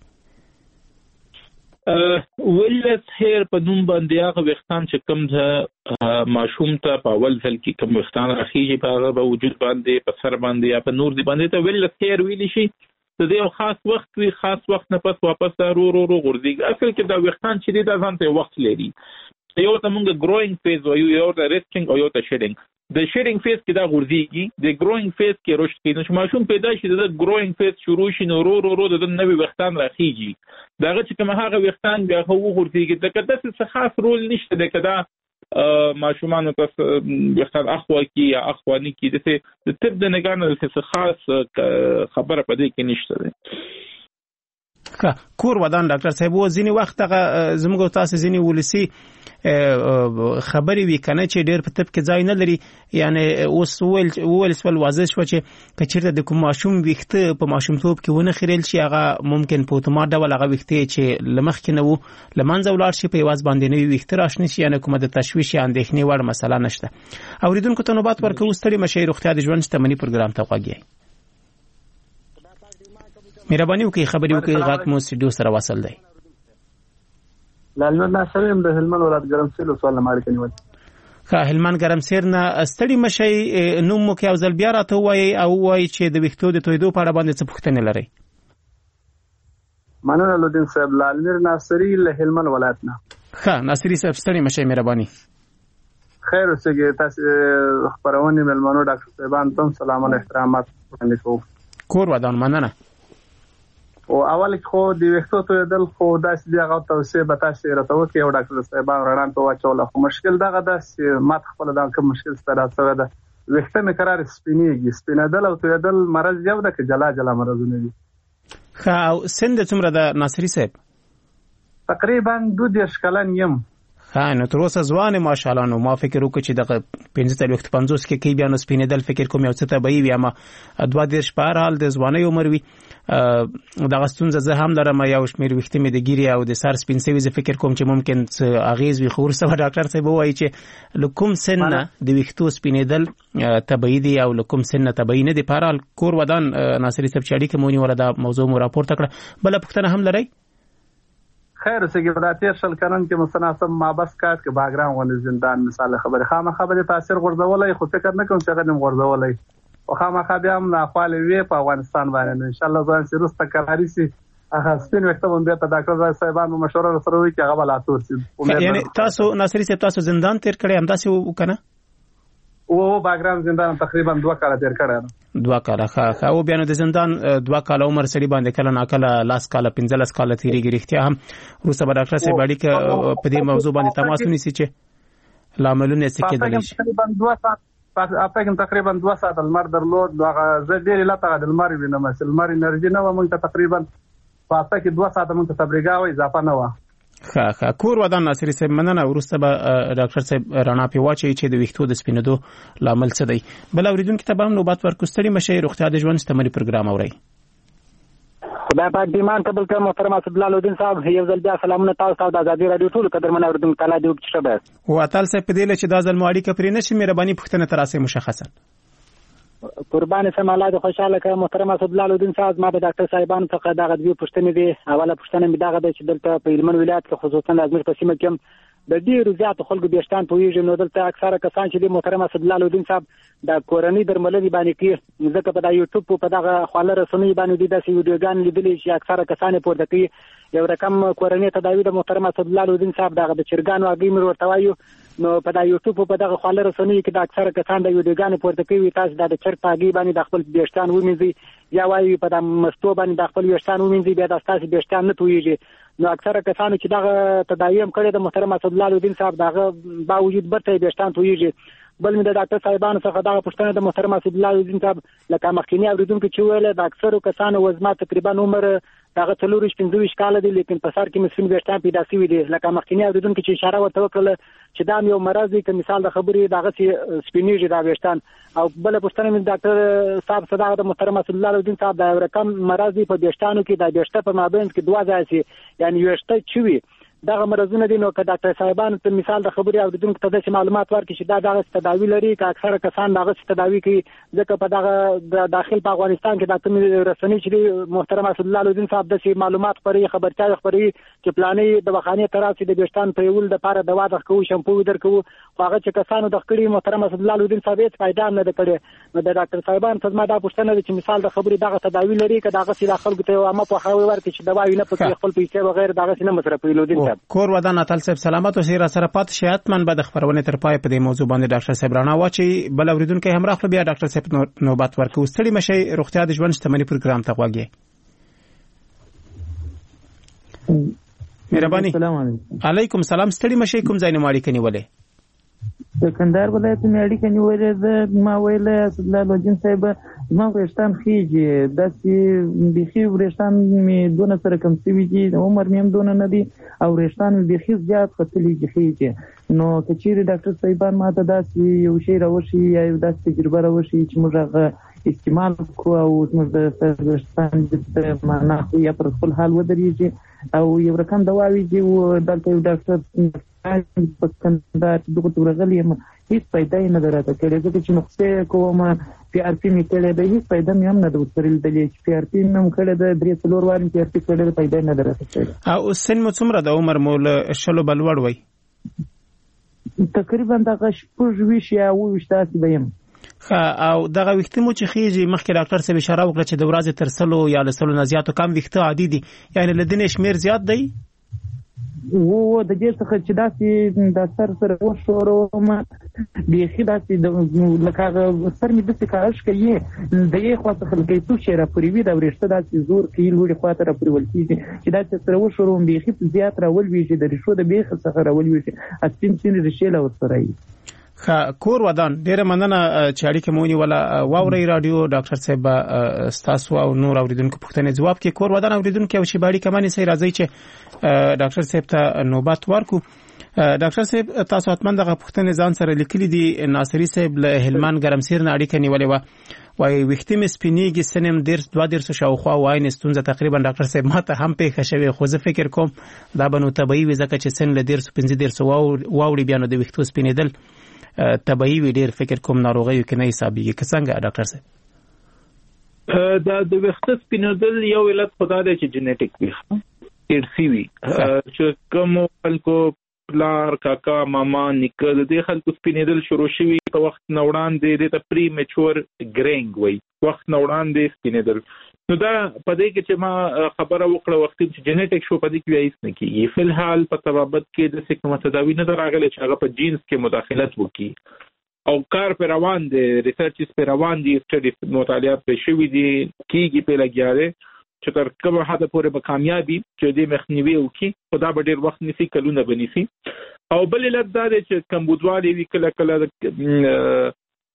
ولس هیر په نوم باندې هغه ویښتان چې کوم د ماشوم ته په اول ځل کې کوم ویښتان راخیږي په هغه به وجود باندې په سر باندې یا په نور دی باندې ته ولس هیر ویل شي د دې خاص وخت وی خاص وخت نه پس واپس رو غورځي. اصل کې دا ویښتان چې دا ځان ته وخت لري. یو ته موږ گروینګ فیز وایو یو ته ریسټینګ او یو ته شیډینګ. د شیډینګ فیز کې دا غورځيږي د گروینګ فیز کې رشد کوي. نو ماشوم پیدا شي د گروینګ فیز شروع شي نو رو د نوې ویښتان راخیږي. داغه چې کوم هغه ویښتان بیا هو غورځيږي د کده څه خاص رول نشته د کده ماشومان ته ویښتان اخوا کی یا اخوانی کی د طب د نگانه څه خاص خبره پدې کې نشته ده. کور ودان ډاکټر صاحب ځینی وخت زموږ تاسو ځینی ولسی خبرې وی کنه چې ډېر په طب کې ځای نه لري. یعنی اوس ول سوال واضح شو چې کچیرته د کوم ماشوم ویښته په ماشومتوب کې ونه خریل شي هغه ممکن په اتومات ډول هغه ویښته چې لمخ کې نه وو لمنځه ولاړ شي په یواز باندې نه ویښته راشنه شي. یعنی کومه د تشویش یا اندېښنې وړ مسله نشته. اوریدونکو ته نوبت ورکوو ستړي مشه روغتیا د ژوند شتمنۍ پروګرام ته غوږی. مهرباني وکړئ خبرې وکړئ غاټ مو سټډیو سره وصل دی. لالمن ناصر هم د هلمند ولایت ګرمسیر سوال لمړ کنيول. هلمند ګرمسیر نه ستړي مشي نوم مو کې او ځل بیا راته وایي او وایي چې د ویښتو د تویدو په اړه باندې څه پوښتنه لري؟ مننه لودین صاحب لالمیر ناصری له هلمند ولایت نه. ناصری صاحب ستړي مشي مهرباني. خیر اوسئ تاسو خبرونه ملمنو ډاکټر صاحبان ته سلام او احترامات وړاندې کوم. کور ودان مننه. او اول خو د ویښتو تویدل خو داسې دی هغه توصیه به تاسو راته وکړئ او ډاکټر صاحبان رڼا ته واچول. خو مشکل دغه داسې مات خپل دا کوم مشکل ستاره راځي ده ویښته مې قرار سپینېدل او تویدل مرض یو د جلا مرزونه دي. او سن د څومره د ناصری صاحب؟ تقریبا 22 کلن یم. نو تر اوسه ځوان ماشاءالله. نو ما فکر وکړ چې دغه 55 کې کې بیا نو سپینېدل فکر کوم یو څه ته به وي اما 22 په هر حال د ځوانۍ عمر وي. دغه ستونزه زه هم لرم یو شمېر ویښته مې د ګیرې او د سر سپین سوي زه فکر کوم چې ممکن څه اغیز وي. خو وروسته ډاکټر صاحب وایي چې له کوم سن نه د ویښتو سپینېدل طبیعي دي او له کوم سن نه طبیعي نه دي. په هر حال کور ودان ناصري صاحب چې اړیکه مو ونیوله دا موضوع مو راپورته کړه. بله پوښتنه هم لرئ؟ خیر اوسئ دا 13 کلن کې متناسب مابس کاټ کې باګرام ولې زندان مثال خبره خامخا به تاثیر غورځولای خو فکر نه کوم چې هغه غورځولای او خامخا بیا هم ناخواله وی په افغانستان باندې ان شاء الله ځان سره قراری سي هغه سپین وخت باندې ته ډاکټر صاحبانو مشوره سره وی چې هغه بلاتور سي. یعنی تاسو ناصری صاحب تاسو زندان تیر کړی هم تاسو وکنه او باګرام زندان تقریبا 2 کال تیر کړی 2 کال ښه او بیا نو د زندان 2 کال عمر سړي باندې کله ناکله لاس کال 15 کال تیریږي. رښتیا هم وروسته به ډاکټر صاحب اړیکه په دې موضوع باندې تماس ونیسي چې لاملونه څه کېدلی شي. هفته کې تقریبا 2 ساعت لمر درلود. هغه زه ډېر لته د لمر وینم چې لمر انرژي نه و. موږ ته تقریبا په هفته کې 2 ساعت موږ ته تبریګا و اضافه نه و. ښه کور ودان ناصری صاحب مننه. ورسته به ډاکټر صاحب رڼا په واچي چې د ویښتو د سپینېدو لامل څه دی. بل اوریدونکو ته به هم نوبت ورکړو. ستړي مشئ. روغتیا د ژوند شتمني پروګرام اورئ. خدای پاک دې مان قبول کړي. محترم اسدالله لودین صاحب یو ځل بیا سلامونه تاسو ته د ازادي رادیو ټول قدرمن اوریدونکو تعالی دې وکړي شبه. او اتل صاحب په دې چې دا ځل مواړي کپري نشي مهرباني پښتنه تراسه مشخصا قربان سم الله د خوشاله کړه. محترم اسدالله لودین صاحب ما به ډاکټر صاحبانو څخه دا غوډي پښتنې دي. اوله پښتنه می دا غوډه چې دلته په هلمند ولایت کې خصوصا د ازمیر په سیمه کې د ډیرو زیاتو خلکو بیشتان پوهیږي. نو دلته اکثره کسان چې د محترم اسدالله لودین صاحب د کورنۍ درملنې باندې کې ځکه په د یوټیوب په دغه خواله رسنۍ باندې د داسې ویډیوګان لیدلې چې اکثره کسان پورته کوي یو رقم کورنۍ تداوی د محترم اسدالله لودین صاحب دغه د چرګانو هګۍ مې ورته وایو. نو په د یوټیوب په دغه خواله رسنۍ کې د اکثره کسان د ویډیوګان پورته کوي تاسو د چرګ په هګۍ باندې د خپل بیشتان ومنځي یا وایي په د مستو باندې د خپل بیشتان ومنځي بیا د تاسو بیشتان نه تویږي. نو اکثره کسانو چې دغه تداوی هم کړی د محترم اسدالله لودین صاحب دغه باوجود برته بیشتان تویږي. بل مې د ډاکټر صاحبانو څخه دغه پوښتنه د محترم اسدالله لودین صاحب لکه مخکینی اوریدونکو چې ویل د اکثرو کسانو وزما تقریبا عمر دغه 45 کال دی لیکن په سر کې مسفین بیشتان پیدا شوی دی. لکه مخکینی اوریدونکو چې اشاره ورته وکړه چې دا یو مرض دی که مثال د خبرې دغه سپینیږي دا بیشتان. او بل پوښتنه مې ډاکټر صاحب صداقت د محترم اسدالله لودین صاحب دا رقم مرض دی په بیشتانو کې د بیشته په مابین کې 2 ځای سي یعنی یوشته چوي دغه مرزونه دي. نو که ډاکټر صاحبان ته مثال د خبرې اوریدونکو ته د معلومات ورکړي چې دا دغه تداوی لري که اکثره کسان دغه تداوی کوي ځکه په دغه داخل په افغانستان کې د کومې رسنۍ چې محترم اسدالله لودین صاحب د معلومات خبري خبرچای خبري چې پلانې د وخانه تراسي د بیشتان پریول د لپاره دوا درکو شمپو درکو هغه چې کسانو د خکړي محترم اسدالله لودین صاحب هیڅ فائدہ نه کړي. نو د ډاکټر صاحبان ته ما دا پوښتنه چې مثال د خبرې دغه تداوی لري که دغه سیده خلکو ته عامه په خاوي ورکړي چې دوا نه پکې خپل پیسې وغیرہ دغه نه مصرفوي. لودین صاحب کور ودان اتل صاحب سلامت اوسئ. را سره پات شهادت من به د خبرونه تر پای په دې موضوع باندې ډاکټر صاحب رڼا واچي. بل اوریدونکو هم راخله بیا ډاکټر صاحب نوبت ورکو. ستړي مشئ. روغتیا د ژوند شتمني پروګرام ته غوږی. مهرباني. السلام علیکم. علیکم السلام. ستړي مشئ. کوم ځای نه ماړي کني ولې د کندهار ولایت مې اړیکه نیولې ده. ما ویل اسدالله لودین صاحب زما ورشتان خېږي داسې بيخي ورشتان مې دونه سره کم شوي دي عمر مې هم دونه نه دي او ورشتان مې بيخي زیات ختلي دي خېږي. نو که چیرې ډاکټر صاحبان ما ته داسې یو شی راوښي یا یو داسې تجربه راوښي چې موږ هغه استعمال کړو او زموږ د ورشتان د معنا خو یا پر خپل حال ودرېږي او یو رقم دوا ویږي دلته یو ډاکټر په کندهار دغه تورغلي هیڅ فائدہ نه درته کړي ځکه چې نقصې کوم پی آر پی می کړي د هیڅ فائدہ مې هم نه درته دلی چې پی آر پی مې هم کړي د 3 وارم پی آر پی کړي د فائدہ نه درته کړي. او سن مو څومره د عمر مول شلو بلوړ وای تقریبا دغه شپږ ویش یا وشتات بیم. او دغه وختمو چې خيږي مخکې ډاکټر صاحب اشاره وکړه چې د ورځې تر سلو یا لسلو نه زیاتو کم وخته عادي دي یعنی لدین شمیر زیات دی. و د دې څخه چې داسې د سر وشورم بيخي داسې د لکه سر مې د کارش کوي د یې خاصه خلکې تو شهره پوری وي د ورشته داسې زور کې لوري خاطر پوری ولتي چې داسې سر وشورم بيخي زیات راول وي چې د رشوه د بیخ څخه راول وي اصلي چې رشیله ورسره کور ودان. ډیره مننه چې اړیکه مونږ ولا واوري رادیو ډاکټر صاحب ستاسو او نور اوریدونکو پوښتنې جواب کې کور ودان اوریدونکو او شی باندې کمانه سي راځي چې ډاکټر صاحب ته نوبت ورکو. ډاکټر صاحب تاسو اتمن دغه پوښتنې ځان سره لیکلي دي. ناصری صاحب له هلمند ګرمسیر نه اړیکه نیولې و وای وختیم سپینیږي سنم درس 2 درس شاوخوا وای نستونزه تقریبا ډاکټر صاحب ماته هم پیښه شوی خو زه فکر کوم دا بنو طبيعي وي ځکه چې سن له درس 15 درس واوړي بیا نو د وختو سپینیدل طبيعي وي. ډیر فکر کوم ناروغي کې نه حسابيږي که څنګه ډاکټر صاحب د وخت سپینیدل یو علت خدا دې چې جنیټیک وي ارثي وي چې کوم خلکو پلار کاکا ماما نیکه د دې خلکو سپینیدل شروع شوي په وخت نوړان دي د پری میچور ګرینګ وي وخت نوړان دي سپینیدل. نو دا په دې کې چې ما خبره وکړه وخت چې جنیټیک شو په دې کې هیڅ نه کیږي. په الحال په تبابت کې د کومه تداوی نه راغلي چې هغه په جینز کې مداخلت وکړي او کار پر روان دي ریسرچ پر روان دي سټډي مطالعات په شوي دي کیږي په لګیاره چې تر کومه حد پورې به کامیابی چې دې مخنیوي وکړي خدا به ډیر وخت نسی کلونه بنسي. او بل علت دا دی چې کمبودوالي وی کله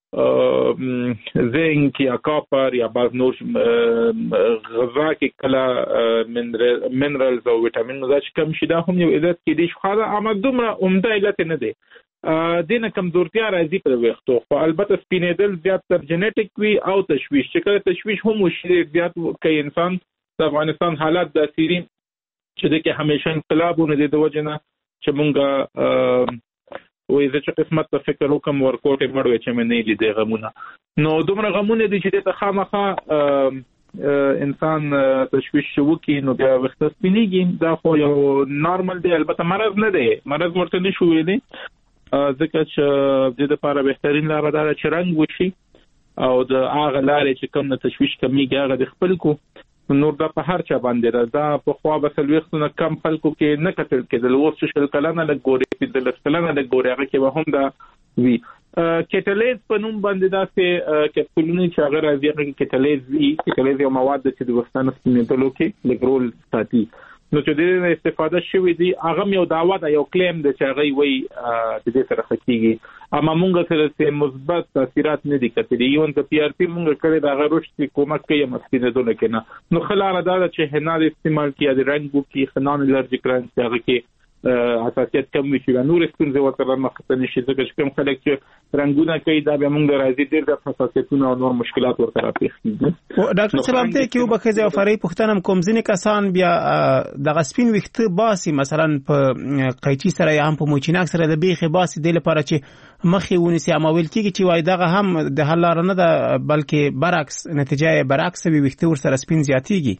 زنک یا کاپر یا بعض نور غذا کې کله منرالز او ویټامینونه چې کم شي دا هم یو علت کې دي خو دا دومره عمده علت نه دی دینه کمزورتیا راځي په وختو خو البته سپینېدل زیات تر جنټیک وی او تشویش چې کله تشویش هم وشي زیات کوي انسان د افغانستان حالات د سیرین چې د کې همیشه انقلابونه د وجنه چې مونږه وې چې قسمت په فکر وکم ورکوټه مړوي چې مې نه لیدې غمونه نو دومره غمونه دي چې ته خامخا انسان تشویش شو کی نو بیا وخت سپینېږي دا خو یو نارمل دی البته مرض نه دی مرض ورته نشو ویلې ځکه چې د لپاره بهترین لار دا چې رنگ وشي او د هغه لارې چې کوم تشویش کمیږي هغه د خپل کو نور دا په هر چا باندې دا په خوا به سلويختونه کم خلکو کې نه کتل کېدل اوس چې شل کلنه لګوري د لسکلنه لګوري هغه کې به هم دا وی کټالیز په نوم باندې دا چې کپسولونه چې هغه راځي هغه کټالیز یو مواد چې د وستانه سپینېدلو کې لګرول ساتي نو چې د استفاده شوی دی هغه یو دعوه دا یو کلیم د چې هغه وی د دې سره خکېږي اما مونږ سره مثبت تاثیرات نه دي کتلي یو د پی آر پی مونږ کړی دا غوښتي چې کومک کوي مسپینېدل کنه نو خلاره دا چې حنا د استعمال کیه د رنګو کې خنان الرجیک رنګ هغه کې حساسیت کم وي چې نور ستونزې ورته مخته نشي ځکه چې کوم خلک چې رنگونه کوي دا به موږ راځي ډېر د حساسیتونو او نور مشکلات ورته راپېښ ډاکټر صاحب ته کې وبخښه او فرای پښتنم کوم ځینې کسان بیا د غسپین وخت باسي مثلا په قیچي سره یا هم په موچیناک سره د بیخي باسي د لپاره چې مخې ونیسي عمل کیږي چې وای دغه هم د حل لار نه ده بلکې برعکس نتیجه برعکس وي وخت ور سره سپین زیاتیږي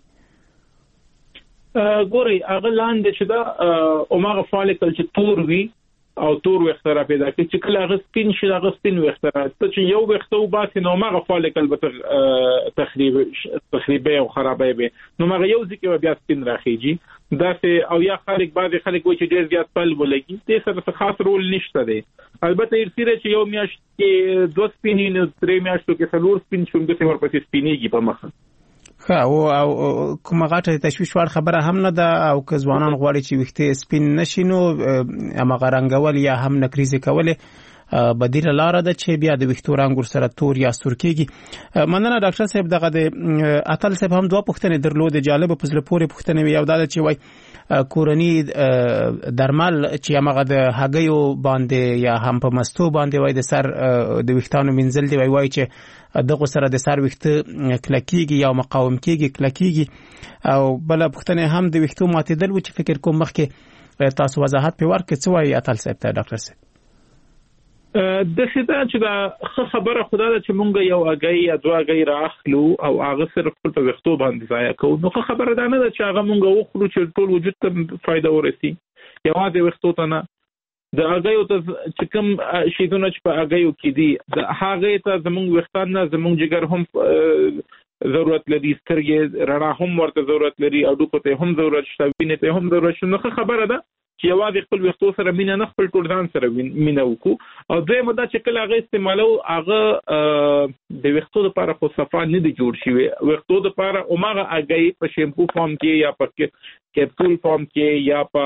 ګوري هغه لاندې چې دا اوماغه فالیکل چې تور وي او تور وختره پیدا کوي چې کله هغه سپین شي هغه سپین وختره ته چې یو وختو باسي نو اوماغه فالیکل به تخریب او خرابې به نو هغه یو ځکه بیا سپین راخیږي دا او یا خلک بعضی خلک وایي چې ډېر زیات پل ولګي دې سره خاص رول نشته دی البته ارسیره چې یو میاشت کې 2 سپینې نو 3 میاشتو کې 4 سپین شوم د ورپسې سپینېږي په مخه او کومه غاټه تشویش وړ خبره هم نه ده او که ځوانان غواړي چې وخت سپین نشي نو امغه رنگول یا هم نکریزه کول بدیل لار ده چې بیا د وختو رنگ سره تور یا سور کېږي مننه ډاکټر صاحب دغه د اتل صاحب هم دوه پوښتنې درلود جالب په زله پورې پوښتنې یو دا چې وای کورنی درمل چې هغه د هګیو باندې یا هم په مستو باندې وای د سر د وختانو منزل دی وای چې دغه سره د سر وخت کلکیږي یا مقاوم کیږي کلکیږي او بل پوښتنه هم د وختو ماتیدل و چې فکر کوم مخکې تاسو وضاحت په ورکړئ څه وای اتل صاحب ته ډاکټر صاحب د سیده چې دا خبره خدای ته چې مونږ یو اگای یا دوه اگای راخلو او هغه صرف په وختو باندې ځای کوو نو خبره ده نه چې هغه مونږ وخلو چې ټول وجود ته فائدہ ورسي یوازې وختو ته نه د اگایو ته چې کوم شیدونه چې په اگایو کې دي د هغه ته زمونږ وختان نه زمونږ جګر هم ضرورت لري سترګې رڼا هم ورته ضرورت لري او ډوکو ته هم ضرورت شته وینې ته هم ضرورت شته نو خبره ده چې یوازې خپل وختو سره مینه نه خپل ټول ځان سره مینه وکړو او دوی مده چې کله هغه استعمالو هغه د وختو لپاره خو صفه نه دی جوړ شوی وختو لپاره اومغه اگای په شیمپو فارم کې یا په کپسول فارم کې یا په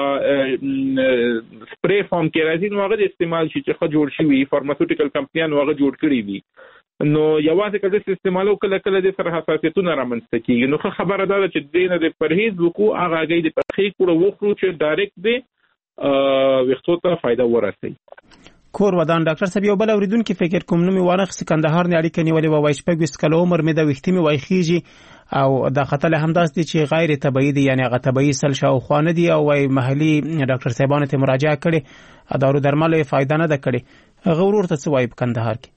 سپری فارم کې راځي نو هغه استعمال شي چې خو جوړ شوی فارماسیوټیکل کمپنیانو هغه جوړ کړی وي نو یوازې کله چې استعمالو کله د سره حساسیتونه رامنځته کیږي نو خبره ده چې دینه د پرهیز وکړو هغه اگای د پخې کړو وخورو چې ډایرکټ دی وختو ته فائدہ ورسي کور ودان ډاکټر صاحب یو بل اوریدونکو فکر کوم نو می وانه سکندهار نه اړیکه نیولې و وایي شپږ کال عمر می د وختي می وای خيږي او د خطر همداس دي چې غیر طبيعي دي یعنی هغه طبيعي سل شاو خوانه دي او وای محلي ډاکټر صاحبانو ته مراجعه کړي دارو درمل فائدہ نه ده کړي غورور ته څه وای په کندهار کې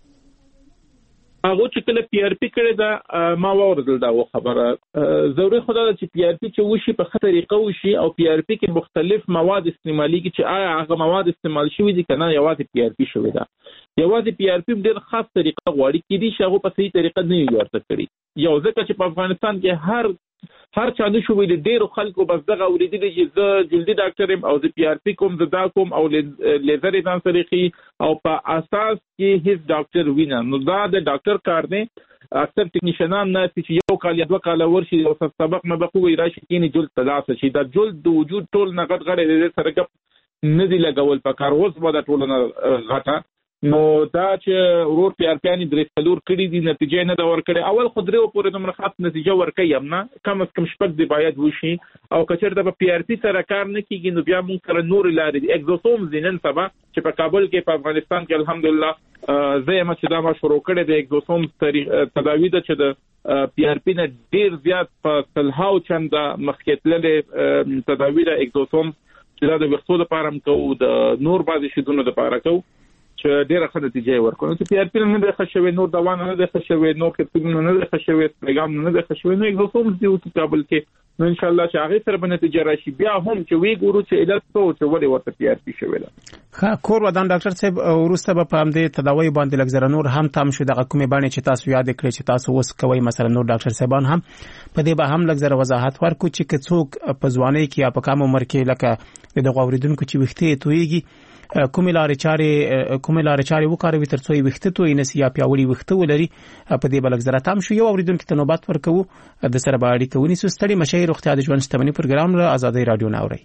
هغه چې کله پی آر پی کړی دا ما واردل دا خبره ضروري خدای چې پی آر پی چې وشي په خطر طریقه وشي او پی آر پی کې مختلف مواد استعمالي کې چې آیا هغه مواد استعمال شوی دي کنه یوازې پی آر پی شوی دا یوازې پی آر پی ډېر خاص طریقه غواړي کې دي چې هغه په صحیح طریقه نه ورته کړی یو ځکه چې په افغانستان کې هر چا د شوې د ډېرو خلکو بس دغه اوریدلې چې زه جلدي ډاکټر يم او د پی آر پی کوم زدا کوم او لیزر دان طریقې او په اساس کې هیڅ ډاکټر وینا نو دا د ډاکټر کار دی اکثر ټکنیشنان نه چې یو کال یا دوه کال ورشي او سبق مبقوي راشي کینی جلد تداسه شي دا جلد د وجود ټول نقد غړي د سره کپ نه دی لګول په کار اوس به د ټول نه غټه نو دا چې ورور پیارپیانی درې څلور کړي دي نتیجه نه دا ورکړي اول خو درې پورې د مرخص نتیجه ورکړي هم نه کم از کم شپږ دی باید وشي او کچر د پی آر پی سره کار نه کیږي نو بیا موږ سره نور لارې دي اگزوسوم زینن سبا چې په کابل کې په افغانستان کې الحمدلله زه چې دا ما شروع کړی د اگزوسوم تداوی د چې د پی آر پی نه ډیر زیات په سلهاو چنده مخکېتللې تداوی د اگزوسوم چې دا د وختو لپاره هم کوو د نور بعضی شیدونو لپاره کوو چې ډیره ښه نتیجه ورکړو چې پی آر پی نه د خښوي نور دوانه نه د خښوي نور کې نه د خښوي پیغام نه د خښوي نو اگزوسوم دی او کابل کې نو ان شاء الله چې هغه سره به نتیجه راشي بیا هم چې وی ګورو چې علت څه چې ولې ورته پی آر پی شوی ده. ښه کور ودان ډاکټر صاحب ورسته په همدې تداوی باندې لګزره نور هم تام شو د کومې باندې چې تاسو یاد کړئ چې تاسو اوس کوي مثلا نور ډاکټر صاحبان هم په دې به هم لګزره وضاحت ورکو چې څوک په ځواني کې یا په کم عمر کې لکه د غوړیدونکو چې وخته تویږي کومې لارې چارې وکاروي ترڅو یې وخته توي نسی یا پیاوړي وخته ولري په دې بلک زره تام شو یو اوریدونکو ته نوبت ورکو د سره باندې کوي نو ستړي مشهیر روغتیا د ژوند شتمنۍ پروګرام له آزادۍ رادیو ناوړي.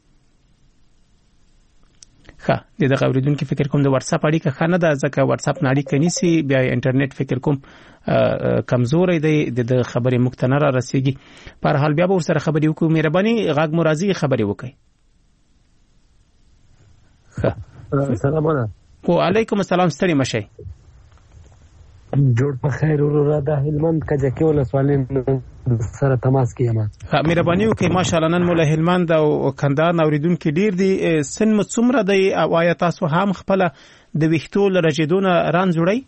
ښه دغه اوریدونکو فکر کوم د واتس اپ اړیکه خانه ده ځکه واتس اپ ناړي کني سي بیا انټرنیټ فکر کوم کمزورې دی د خبرې مختنره رسیږي په حال بیا به سره خبرې وکړو مهرباني غاګ مرازي خبرې وکړي. السلام علیکم. وعلیکم السلام ستړي مشي. جوړ په خیر ورو د هلمند کجه کې ولسوالۍ سره تماس کیه ما. مهرباني وکړئ ماشاءالله نن مولا هلمند او کندهار نوریدونکو ډیر دي سن مڅومره دی او آیا تاسو هم خپل د ویښتو لرجیدونه ران جوړی؟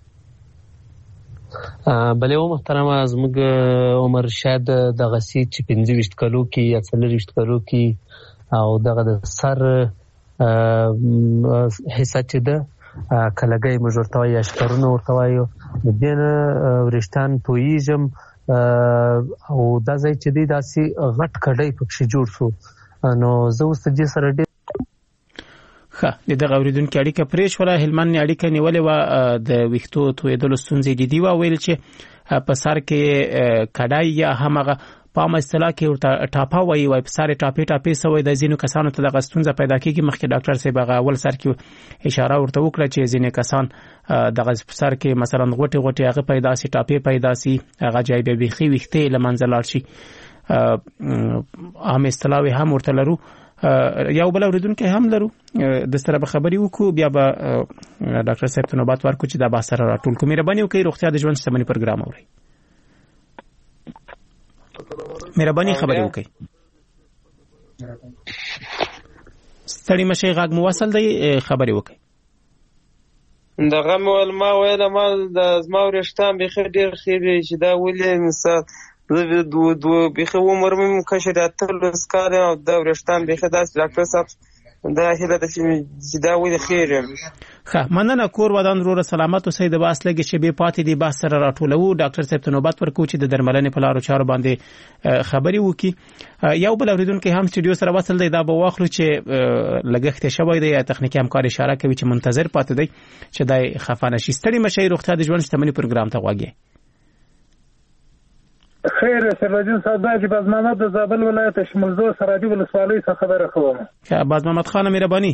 بلې و محترمه زموږ عمر شاید د غسی چې 25 کلو کې یا 30 کلو کې او دغه د سر حصہ چې ده کلګي مجورتوي یا شکرونه ورتوي د دین ورشتان تویجم او دا ځای چې دی داسي غټ کډای پکې جوړ شو نو زه اوس دې سره ډېر ښه دغه اوریدونکو اړیکه پرېښ ولا هلمند اړیکه نیولې و د ویښتو تویدلو ستونزې دي ویل چې په سر کې کډای یا همغه په اصطلاح کې ورته ټاپا وایي په سر ټاپې سوي د زینو کسانو ته د ستونزه پیدا کیږي مخکې ډاکټر صاحب هغه اول سر کې اشاره ورته وکړه چې زینې کسان د سر کې مثلا غوټي هغه پیدا سي ټاپې پیدا سي هغه جای به بيخي وخته لمنځه لاړ شي عام اصطلاح هم ورته لرو یو بل اوریدونکو هم لرو د سره به خبري وکړو بیا به ډاکټر صاحب ته نوبت ورکړو چې دا به سره راټول کوم مهرباني وکړئ روغتیا د ژوند شتمنۍ پروګرام اوري مهرباني خبري وکړئ. ستړي مشي غاګ مو وصل دی خبري وکړئ. دغه مول ما ویل ما د زما ورشتان به ډیر خېری چې دا ولې مثال دو به عمر مم کشرات لسکار او د ورشتان به داس ډاکټر صاحب دا هله د چې دا ولې خېری ښه مننه کور ودان ورو سلامت اوسئ د باس لګي چې به پاتې دی باس سره راټولو ډاکټر صاحب ته نوبت ورکو چې د درملنې په لارو چارو باندې خبري وکړي یو بل اوریدونکو هم سټډیو سره وصل دی دا به واخلو چې لګښت شوی دی یا تخنیکی همکار اشاره کوي چې منتظر پاتې دی چې دای خفانه شي ستړي مشي روغتیا د ژوند شتمنۍ پروګرام ته واګي. خیر سرجن صاحب چې باز محمد د زابل ولایت شمولزو سرادي ولسوالۍ څخه خبره کوم. باز محمد خان مهرباني.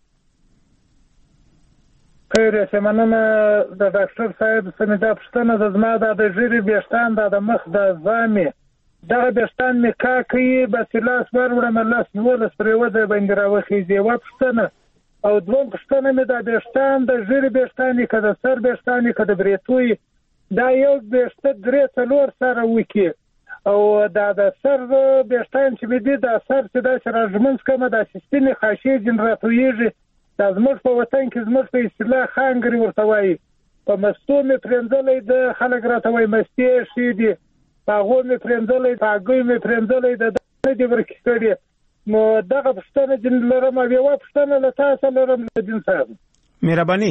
خیر سمنه د ډاکټر صاحب سمدا پښتنه د زما د ژری بیشتان د مخ د زامي دغه بیشتان می کا کوي بس لاس ورورم لاس نور سپریو د باندې راوخی دی و پښتنه او دوم پښتنه می د بیشتان د ژری بیشتان کده سر بیشتان کده بریتوي دا یو بیشت درې څلور سره وکی او دا د سر بیشتان چې بده د سر چې د شرجمنس کومه د سیستم خاصي جنراتویږي دا زموږ په وطن کې زموږ په اصطلاح خانګري ورته وایي په مستو مې پرنځلې د خلک راته وایي مستې شي دي هغه مې پرنځلې هغه مې پرنځلې د دې ورکې کړې نو دغه پښتنه جن لرم او یو پښتنه له تاسو لرم جن صاحب مهرباني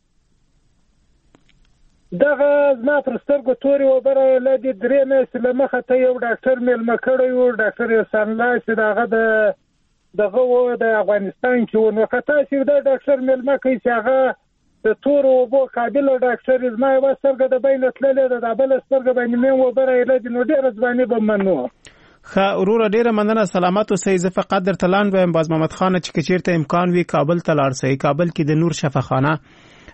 دغه زما پر سترګو توري وبره لدی درې مې سلمخه ته یو ډاکټر مېلمه کړی و ډاکټر احسان الله چې دغه دغه و د افغانستان کې ونه کته چې د ډاکټر ملما کوي چې هغه د تور او بو قابل ډاکټر زما یو سترګه د بین تللې د بل سترګه باندې مې و بره اله نو ډېر ځواني به منو. ښه ورور ډېر مننه سلامات اوسئ زه فقط درته لاند وایم باز محمد خان چې چیرته امکان وي کابل ته لاړ شئ کابل کې د نور شفاخانه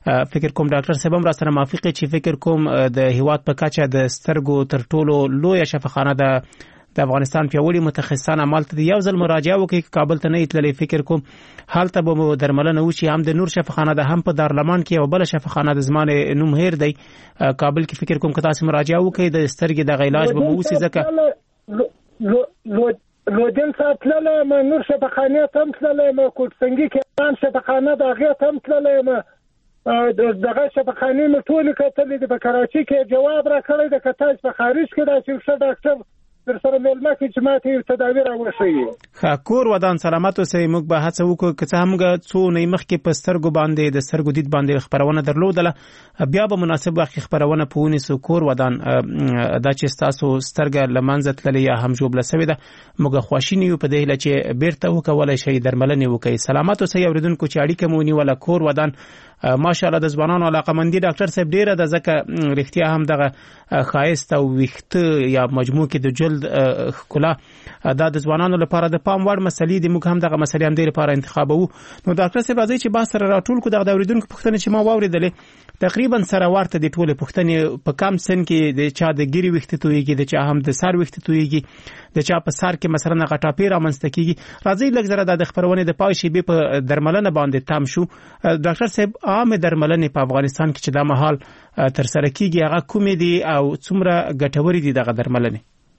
فکر کوم ډاکټر صاحب هم را سره موافق چې فکر کوم د هیواد په کچه د سترګو تر ټولو لوی شفاخانه د افغانستان پیاوړي متخصصان عمل ته یو ځل مراجعه وکړي کابل ته نه تللی فکر کوم حالت به درملنه وشي هم د نور شفاخانه د هم په دارالمان کې او بل شفاخانه د زمانه نوم هیر دی کابل کې فکر کوم که تاسو مراجعه وکړي د سترګې د علاج به مو وسی ځکه لودین ساتلله ما نور شفاخانه تم تلله ما کوټسنګي کې شفاخانه د هغه تم تلله ما دغه شفاخانه مې ټول کتلې د کراچي کې جواب را کړی د کتاج په خارج کې دا چې ښه ډاکټر در سره مېلمه کې چې ماته تداوی راوښیي کور ودان سلامت اوسئ موږ به هڅه وکړو که څه هم څو نه مخکې په سترګو باندې د سترګو دید باندې خبرونه درلودله بیا به مناسب وخت خبرونه په ونیسو کور ودان دا چې تاسو سترګه لمنځه تللې یا هم جوړه سوې ده موږ خواشینی یو په دې هیله چې بیرته وکولای شي درملنه وکړي سلامت اوسئ اوریدونکو چې اړیکه مو نیوله کور ودان ماشاءالله د ځوانانو علاقمندي ډاکټر صاحب ډیره د ځکه رښتیا هم دغه خایست او ویخت یا مجموع کې د جلد خلا دا د ځوانانو لپاره د پام وړ مسلې دي موږ هم دغه مسلې هم د لپاره انتخابو نو ډاکټر صاحب راځي چې با سره راټول کو دغه اوریدونکو پوښتنه چې ما واوریدلې تقریبا سره ورته د ټوله پوښتنې په کم سن کې د چا د ګيري ویخت تويږي د چا هم د سر ویخت تويږي د چا په سر کې مثلا غټاپی رامنځته کیږي راځي لږ زره د خبرونه د پای شی به په درملنه باندې تام شو ډاکټر صاحب عام درملنه په افغانستان کې چې د مهال تر سره کیږي هغه کومې دي او څومره ګټوري دي دغه درملنه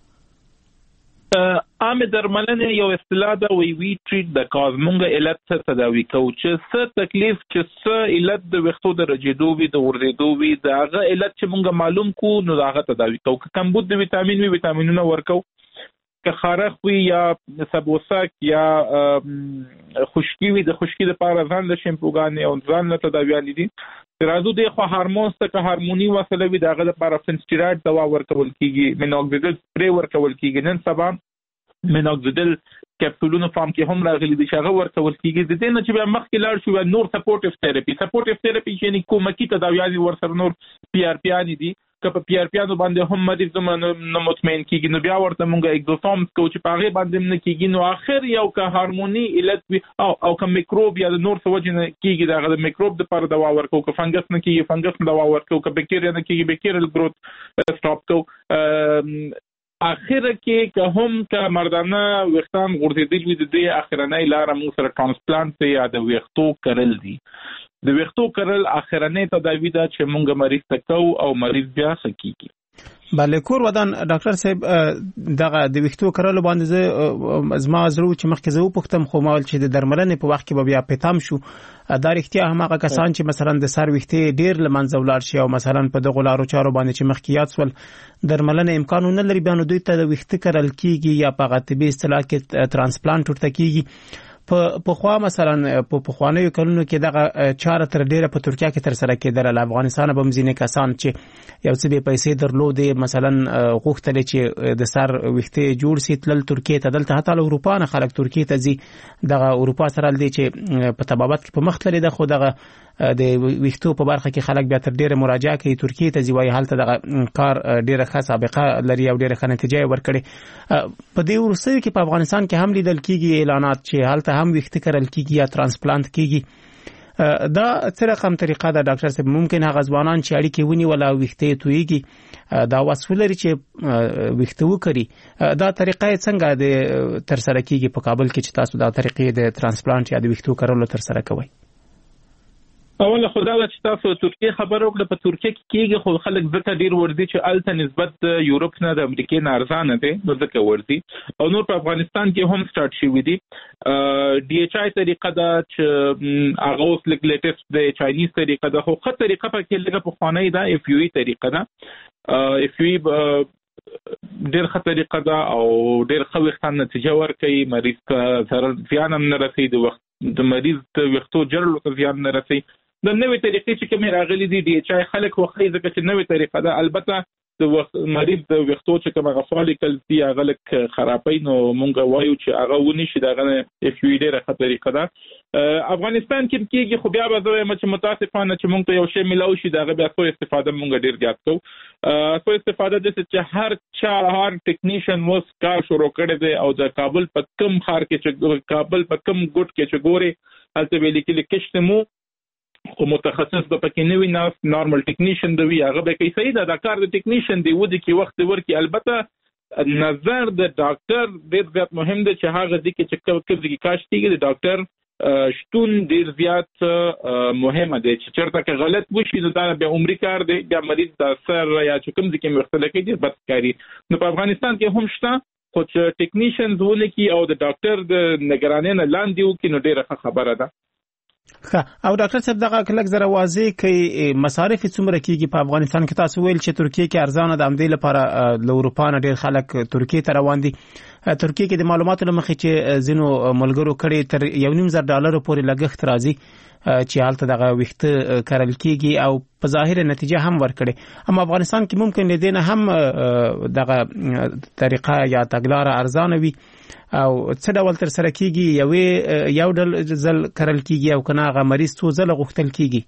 عام درملنه یو اصطلاح ده وی ټریټ د کاز مونږه علت څخه تداوی کوو چې څه تکلیف چې څه علت د وختو د رجیدو وي د ورزيدو وي داغه علت چې مونږه معلوم کو نو داغه تداوی کوو کمبود د ویټامین وي ویټامینونه ورکو که خارخ وي یا سبوسک یا خشکی وي د خشکی لپاره ځان له شیمپوګان او ځان له تداویان دي راځو د خو هارمونز ته هارموني وسله وي داغه لپاره فنسټیراید دوا ورکول کیږي مینوکسیډیل سپری ورکول کیږي نن سبا مینوکسیډیل کپسولونو فارم کې هم راغلي دي شغه ورکول کیږي د دې نه چې بیا مخکې لاړ شو نور سپورټیو تھراپي یعنی کومکی تداویان ورسره نور پی آر پی ان دي که په پی آر پی انو باندې هم مریض نه مطمئن کیږي نو بیا ورته مونږه اگزوسوم کو چې پاغه باندې نه کیږي نو اخر یو که هارموني علت وي او که میکروب یا نور څه وجه نه کیږي دغه میکروب د پر دوا ورکو که فنګس نه کیږي فنګس دوا ورکو که بکټیریا نه کیږي بکټیریل گروث سټاپ کو اخر کې که هم که مردانه وختان غورځېدل وي د دې اخرنۍ لار موږ سره ترانسپلانت یا د وختو کرل دي د وختو کرل اخرنۍ تداوی ده چې موږ مریض تکو او مریض بیا سکیږي بله کور ودان ډاکټر صاحب دغه د وختو کرل باندې زما زرو چې مخکې زو پختم خو مال چې د درملنې په وخت کې به بیا پېتام شو دا اړتیا هم هغه کسان چې مثلا د سر وختې ډیر لمنځه ولاړ شي او مثلا په دغه لارو چارو باندې چې مخکیات ول درملنه امکان نه لري بیان دوی ته د وخت کرل کیږي یا په غتبي اصطلاح کې ترانسپلانت ورته کیږي په خوا مثلا په خوانیو کلونو کې دغه چاره تر ډیره په ترکیه کې تر سره کېدل له افغانستان به مزینه کسان چې یو څه به پیسې درلودې مثلا غوښتل چې د سر وخته جوړ سي تل ترکیه ته دلته حتی اروپا نه خلک ترکیه ته ځي دغه اروپا سره لدی چې په طبابت کې په مختلفه ده خو دغه د وختو په برخه کې خلک بیا تر ډیره مراجعه کوي ترکیه ته ځي وای حالت دغه کار ډیره ښه سابقه لري او ډیره ښه نتیجه ورکړي په دې ورسره کې په افغانستان کې هم لیدل کیږي اعلانات چې حالت هم وخت کرل کیږي یا ترانسپلانت کیږي دا څه رقم طریقه ده ډاکټر صاحب ممکن هغه ځوانان چې اړیکې ونی ولا وخته تويږي دا وسول لري چې وخته وکړي دا طریقه څنګه د تر سره کیږي په کابل کې چې تاسو دا طریقې د ترانسپلانت یا د وختو کولو تر سره کوي اوله خدای چې تاسو ترکیه خبر وکړه په ترکیه کې کېږي خو خلک ځکه ډیر وردی چې الته نسبت د یورپ نه د امریکا نه ارزانه دي نو ځکه وردی او نور په افغانستان کې هم سٹارټ شوی دي ډي ایچ آی طریقه دا چې هغه اوس لیټیسټ د چاینیز طریقه دا خو خه طریقه په کې لګه په خوانی دا اف یو ای طریقه دا اف یو ای ډیر ښه طریقه دا او ډیر ښه وختان نتیجه ورکوي مریض ته ضرر زیان هم نه رسي د مریض ته وختو جرل ته زیان نه رسي د نوې طریقې چې کوم راغلي دي ډي ایچ آی خلک وخی ځکه چې نوې طریقه ده البته د مریض د وختو چې کوم غفالکل دي هغه لک خرابې نو مونږ وایو چې هغه ونی شي دغه اف یو ډیره ښه طریقه ده افغانستان کې کېږي خو بیا به زه چې متاسفانه چې مونږ ته یو شی ملاوي شي دغه بیا څو استفاده مونږ ډیر زیات کوو څو استفاده د چې هر ټیکنیشن وس کار شروع کړی دی او د کابل په کم خار کې چې کابل په کم ګټ کې چې ګوري هلته ویل کې کېشته مو خو متخصص به پکې نه وي، نارمل ټیکنیشن دی هغه به کوي. صحیح ده، دا کار د ټیکنیشن دی ودی کې وخت ورکی. البته نظر د ډاکټر ډېر زیات مهم دی چې هغه ځکه چې کوم کاش کیږي د ډاکټر شتون ډېر زیات مهمه دی چې چېرته که غلط وشي نو دا بیا عمري کار دی، بیا مریض د سر یا چې کوم ځکه مختلف کې ډېر بد کاری. نو په افغانستان کې هم شته، خو چې ټیکنیشنز ولکي او د ډاکټر د نگرانۍ نه لاندې وکړي نو ډېره خبره ده. او ډاکټر صاحب دغه کلک زره واضح کوي مصارف څومره کیږي په افغانستان کې؟ تاسو ویل چې ترکیه کې ارزانه ده، همدې لپاره له اروپا نه ډېر خلک ترکیه ته روان دي. ترکیه کې د معلوماتو له مخې چې ځینو ملګرو کړي تر $1,500 پورې لګښت راځي چې هلته دغه ویښته کرل کیږي او په ظاهر نتیجه هم ورکړي. اما افغانستان کې ممکن لدينا هم دغه طریقه یا تګلاره ارزانه وي او څه ډول تر سره کیږي؟ یو ځل کرل کیږي او کنه هغه مریض څو ځله غوښتل کیږي؟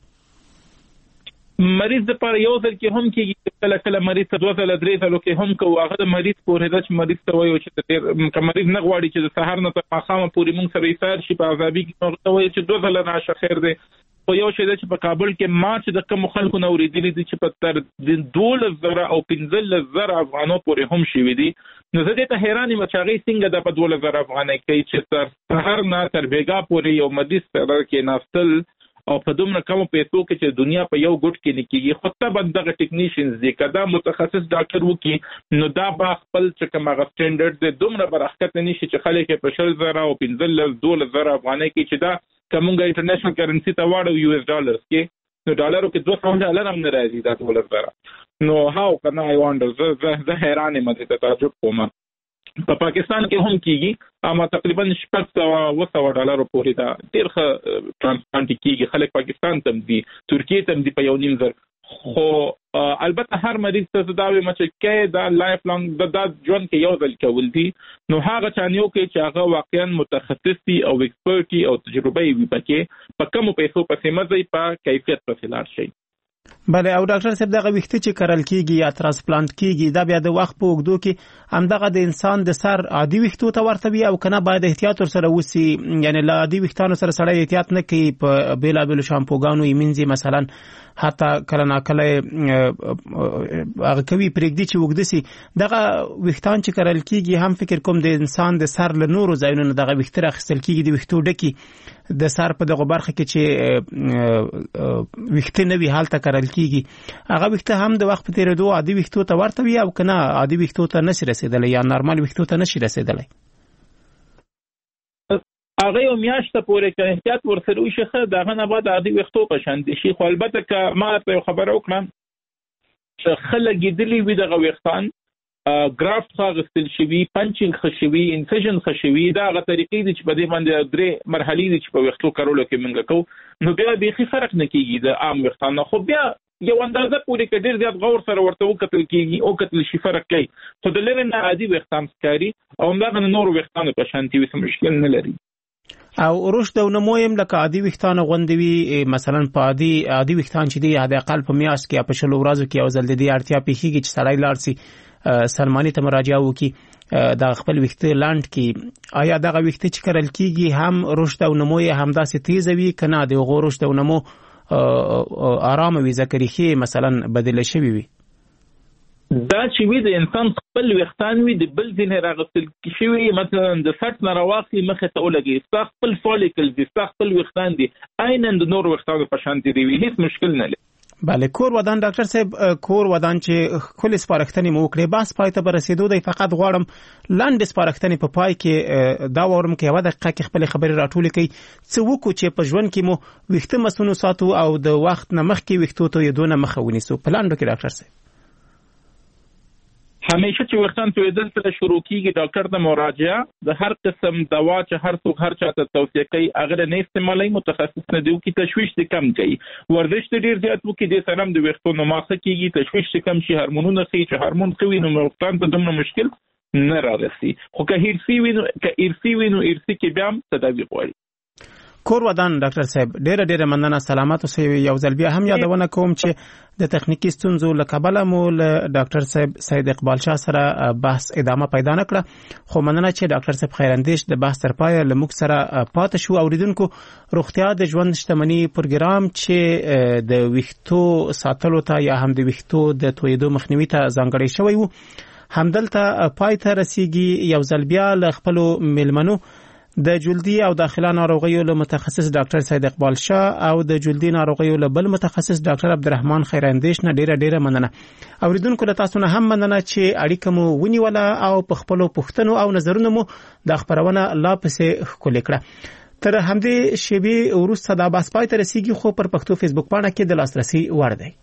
مریض د پر یو ځل کې هم کېږي، کله کله مریض ته 2 ځله 3 ځله کې هم کوو. هغه د مریض پورې ده چې مریض ته وایو چې که مریض نه غواړي چې د سهار نه تر ماښامه پورې موږ سره ایثار شي په عذابي کې، هغه ته وایو چې 2 ځله راشه خیر دی. خو یو شی ده چې په کابل کې ما چې د کوم خلکو نه اورېدلي دي چې په تر 12,000 او 15,000 افغانو پورې هم شوي دي. نو زه دې ته حیران یم چې هغې څنګه ده په 12,000 افغانۍ کوي چې تر سهار نه تر بېګا پورې یو مریض سره کېناستل او په دومره کمو پیسو کې چې دنیا په یو ګوټ کې نه کېږي. خو ته به دغه ټیکنیشنز دي که دا متخصص ډاکټر وکړي نو دا به خپل چې کوم هغه سټینډرډ دی دومره به راښکته نه شي چې خلک یې په 10,000 او 15,000 افغانۍ کې چې دا که مونږ انټرنیشنل کرنسي ته واړو $US کې نو ډالرو کې $200 هم نه راځي دا 12,000. نو هاو کنه آی وانډر زه حیران یم دې ته تعجب کوم. په پاکستان کې هم کیږي اما تقریبا $600 پورې دا ډېر ښه ترانسپلانټ کیږي. خلک پاکستان ته دي، ترکیه ته دي په $1,500. خو البته هر مریض ته دا وي چې کې دا لایف لانګ دا ژوند کې یو ځل کول دي. نو هغه چانیو کې چې هغه واقعا متخصص دي او ایکسپرټي او تجربه وي پکې په کمو پیسو پسې مزي په کیفیت پسې لاړ شي. بله او ډاکټر صاحب دغه ویښته چې کرل کیږي یا ترانسپلانت کیږي دا بیا د وخت په اوږدو کې همدغه د انسان د سر عادي ویښتو ته ورته وي او کنه باید احتیاط ورسره وسی؟ یعنی له عادي ویښتانو سره سړی احتیاط نه کوي په بیلابیلو شامپوګانو یې مینځي مثلا حتی کله ناکله هغه کوي پرېږدي چې اوږده سي. دغه ویښتان چې کرل کیږي هم فکر کوم د انسان د سر له نورو ځایونو نه دغه ویښته راخیستل کیږي د ویښتو ډکې د سر په دغه برخه کې چې ویښته نه وي هلته کرل کیږي. هغه ویښته هم د وخت په تېرېدو عادي ویښتو ته ورته وي او کنه عادي ویښتو ته نشي رسېدلی یا نارمل ویښتو ته نشي رسېدلی؟ هغه یو میاشته پورې که احتیاط ورسره وشي ښه، د هغه نه بعد عادي ویښتو په شان دي شي. خو البته که ما ته یو خبره وکړم چې ښه لګېدلي وي دغه ویښتان، ګرافت ښه اخیستل شوي، پنچینګ ښه شوي، انسیژن ښه شوي، دا هغه طریقې دي چې په دې باندې 3 مرحلې دي چې په ویښتو کارولو کې موږ کوو. نو بیا بیخي فرق نه کېږي د عام ویښتان نه. خو بیا یو اندازه پورې که ډېر زیات غور سره ورته وکتل کېږي او کتل شي فرق کوي. خو د لرې نه عادي ویښتان ښکاري او همدغه نورو ویښتانو په شانتي وي، څه مشکل نه لري. او رشد او نمو هم لکه عادي ویښتان غوندې وي؟ مثلا په عادي ویښتان چې دی حداقل په میاشت کې یا په 20 ورځو کې یو ځل د دې اړتیا پیښیږي چې سړی لاړ سي سلماني ته مراجعه وکړي دا خپل ویښته لاند کړي. آیا دغه ویښته چې کرل کیږي هم رشد او نمو یې همداسې تیز وي کنه د هغو رشد او نمو آرام وي ځکه ریښې مثلا بدله شوي وي؟ دا چې وي د انسان خپل ویښتان وي د بل ځینې راغستل شوي، مثلا د سټ نه راواخلي مخې ته ولګي، ستا خپل فالیکل دي، ستا خپل ویښتان دي عینا د نورو ویښتانو په شانتې دي وي، هیڅ مشکل نه لري. بله کور ودان ډاکټر صاحب، کور ودان چې ښکلې سپارښتنې مو وکړې بس پای ته به رسېدو دی. فقط غواړم لنډې سپارښتنې په پای کې دا واورم که 1 دقیقه کې خپلې خبرې راټولې کړئ. څه وکړو چې په ژوند کې مو ویښته مسونو ساتو او د وخت نه مخکې ویښتو تویېدو نه مخه ونیسو په لنډو کې ډاکټر صاحب؟ همیشه چې ویښتان تویېدل سره شروع کېږي ډاکټر ته مراجعه، د هر قسم دوا چې هر څوک هر چا ته توصیه کوي هغه نه استعمالوي، متخصص نه دی وکړي، تشویش دې کم کوي، ورزش دې ډېر زیات وکړي، دې سره هم د ویښتو نما ښه کېږي، تشویش دې کم شي، هارمونونه ښه چې هارمون ښه وي نو ویښتان ته دومره مشکل نه رارسي. خو که ارثي وي نو ارثي کې بیا هم تداوي غواړي. کور ودان ډاکټر صاحب ډېر مننه سلامات اوسئ. یو ځل بیا هم یادونه کوم چې د تخنیکی ستونزو له کبله مو له ډاکټر صاحب سید اقبال شاه سره بحث ادامه پیدا نکړه، خو مننه چې ډاکټر صاحب خیراندیش د بحث تر پایه له موږ سره پاتې شو. اوریدونکو روغتیا د ژوند شتمنۍ پروګرام چې د ویښتو ساتلو ته یا هم د ویښتو د تویدو مخنیوي ته ځانګړی شوی وو همدلته پای ته رسیږي. یو ځل بیا له خپلو مېلمنو د جلدي او داخله ناروغیو له متخصص ډاکټر سید اقبال شاه او د جلدي ناروغیو له بل متخصص ډاکټر عبدالرحمن خیراندیش نه ډیره مننه. اوریدونکو له تاسو نه هم مننه چې اړیکه مو ونیوله او په خپلو پوښتنو او نظرونو مو د خبرونه لا پسې ښکلې کړه. تر همدې شیبې وروسته دا بحث پای ته رسیږي، خو پر پښتو فیسبوک پاڼه کې د لاسرسي وړ دی.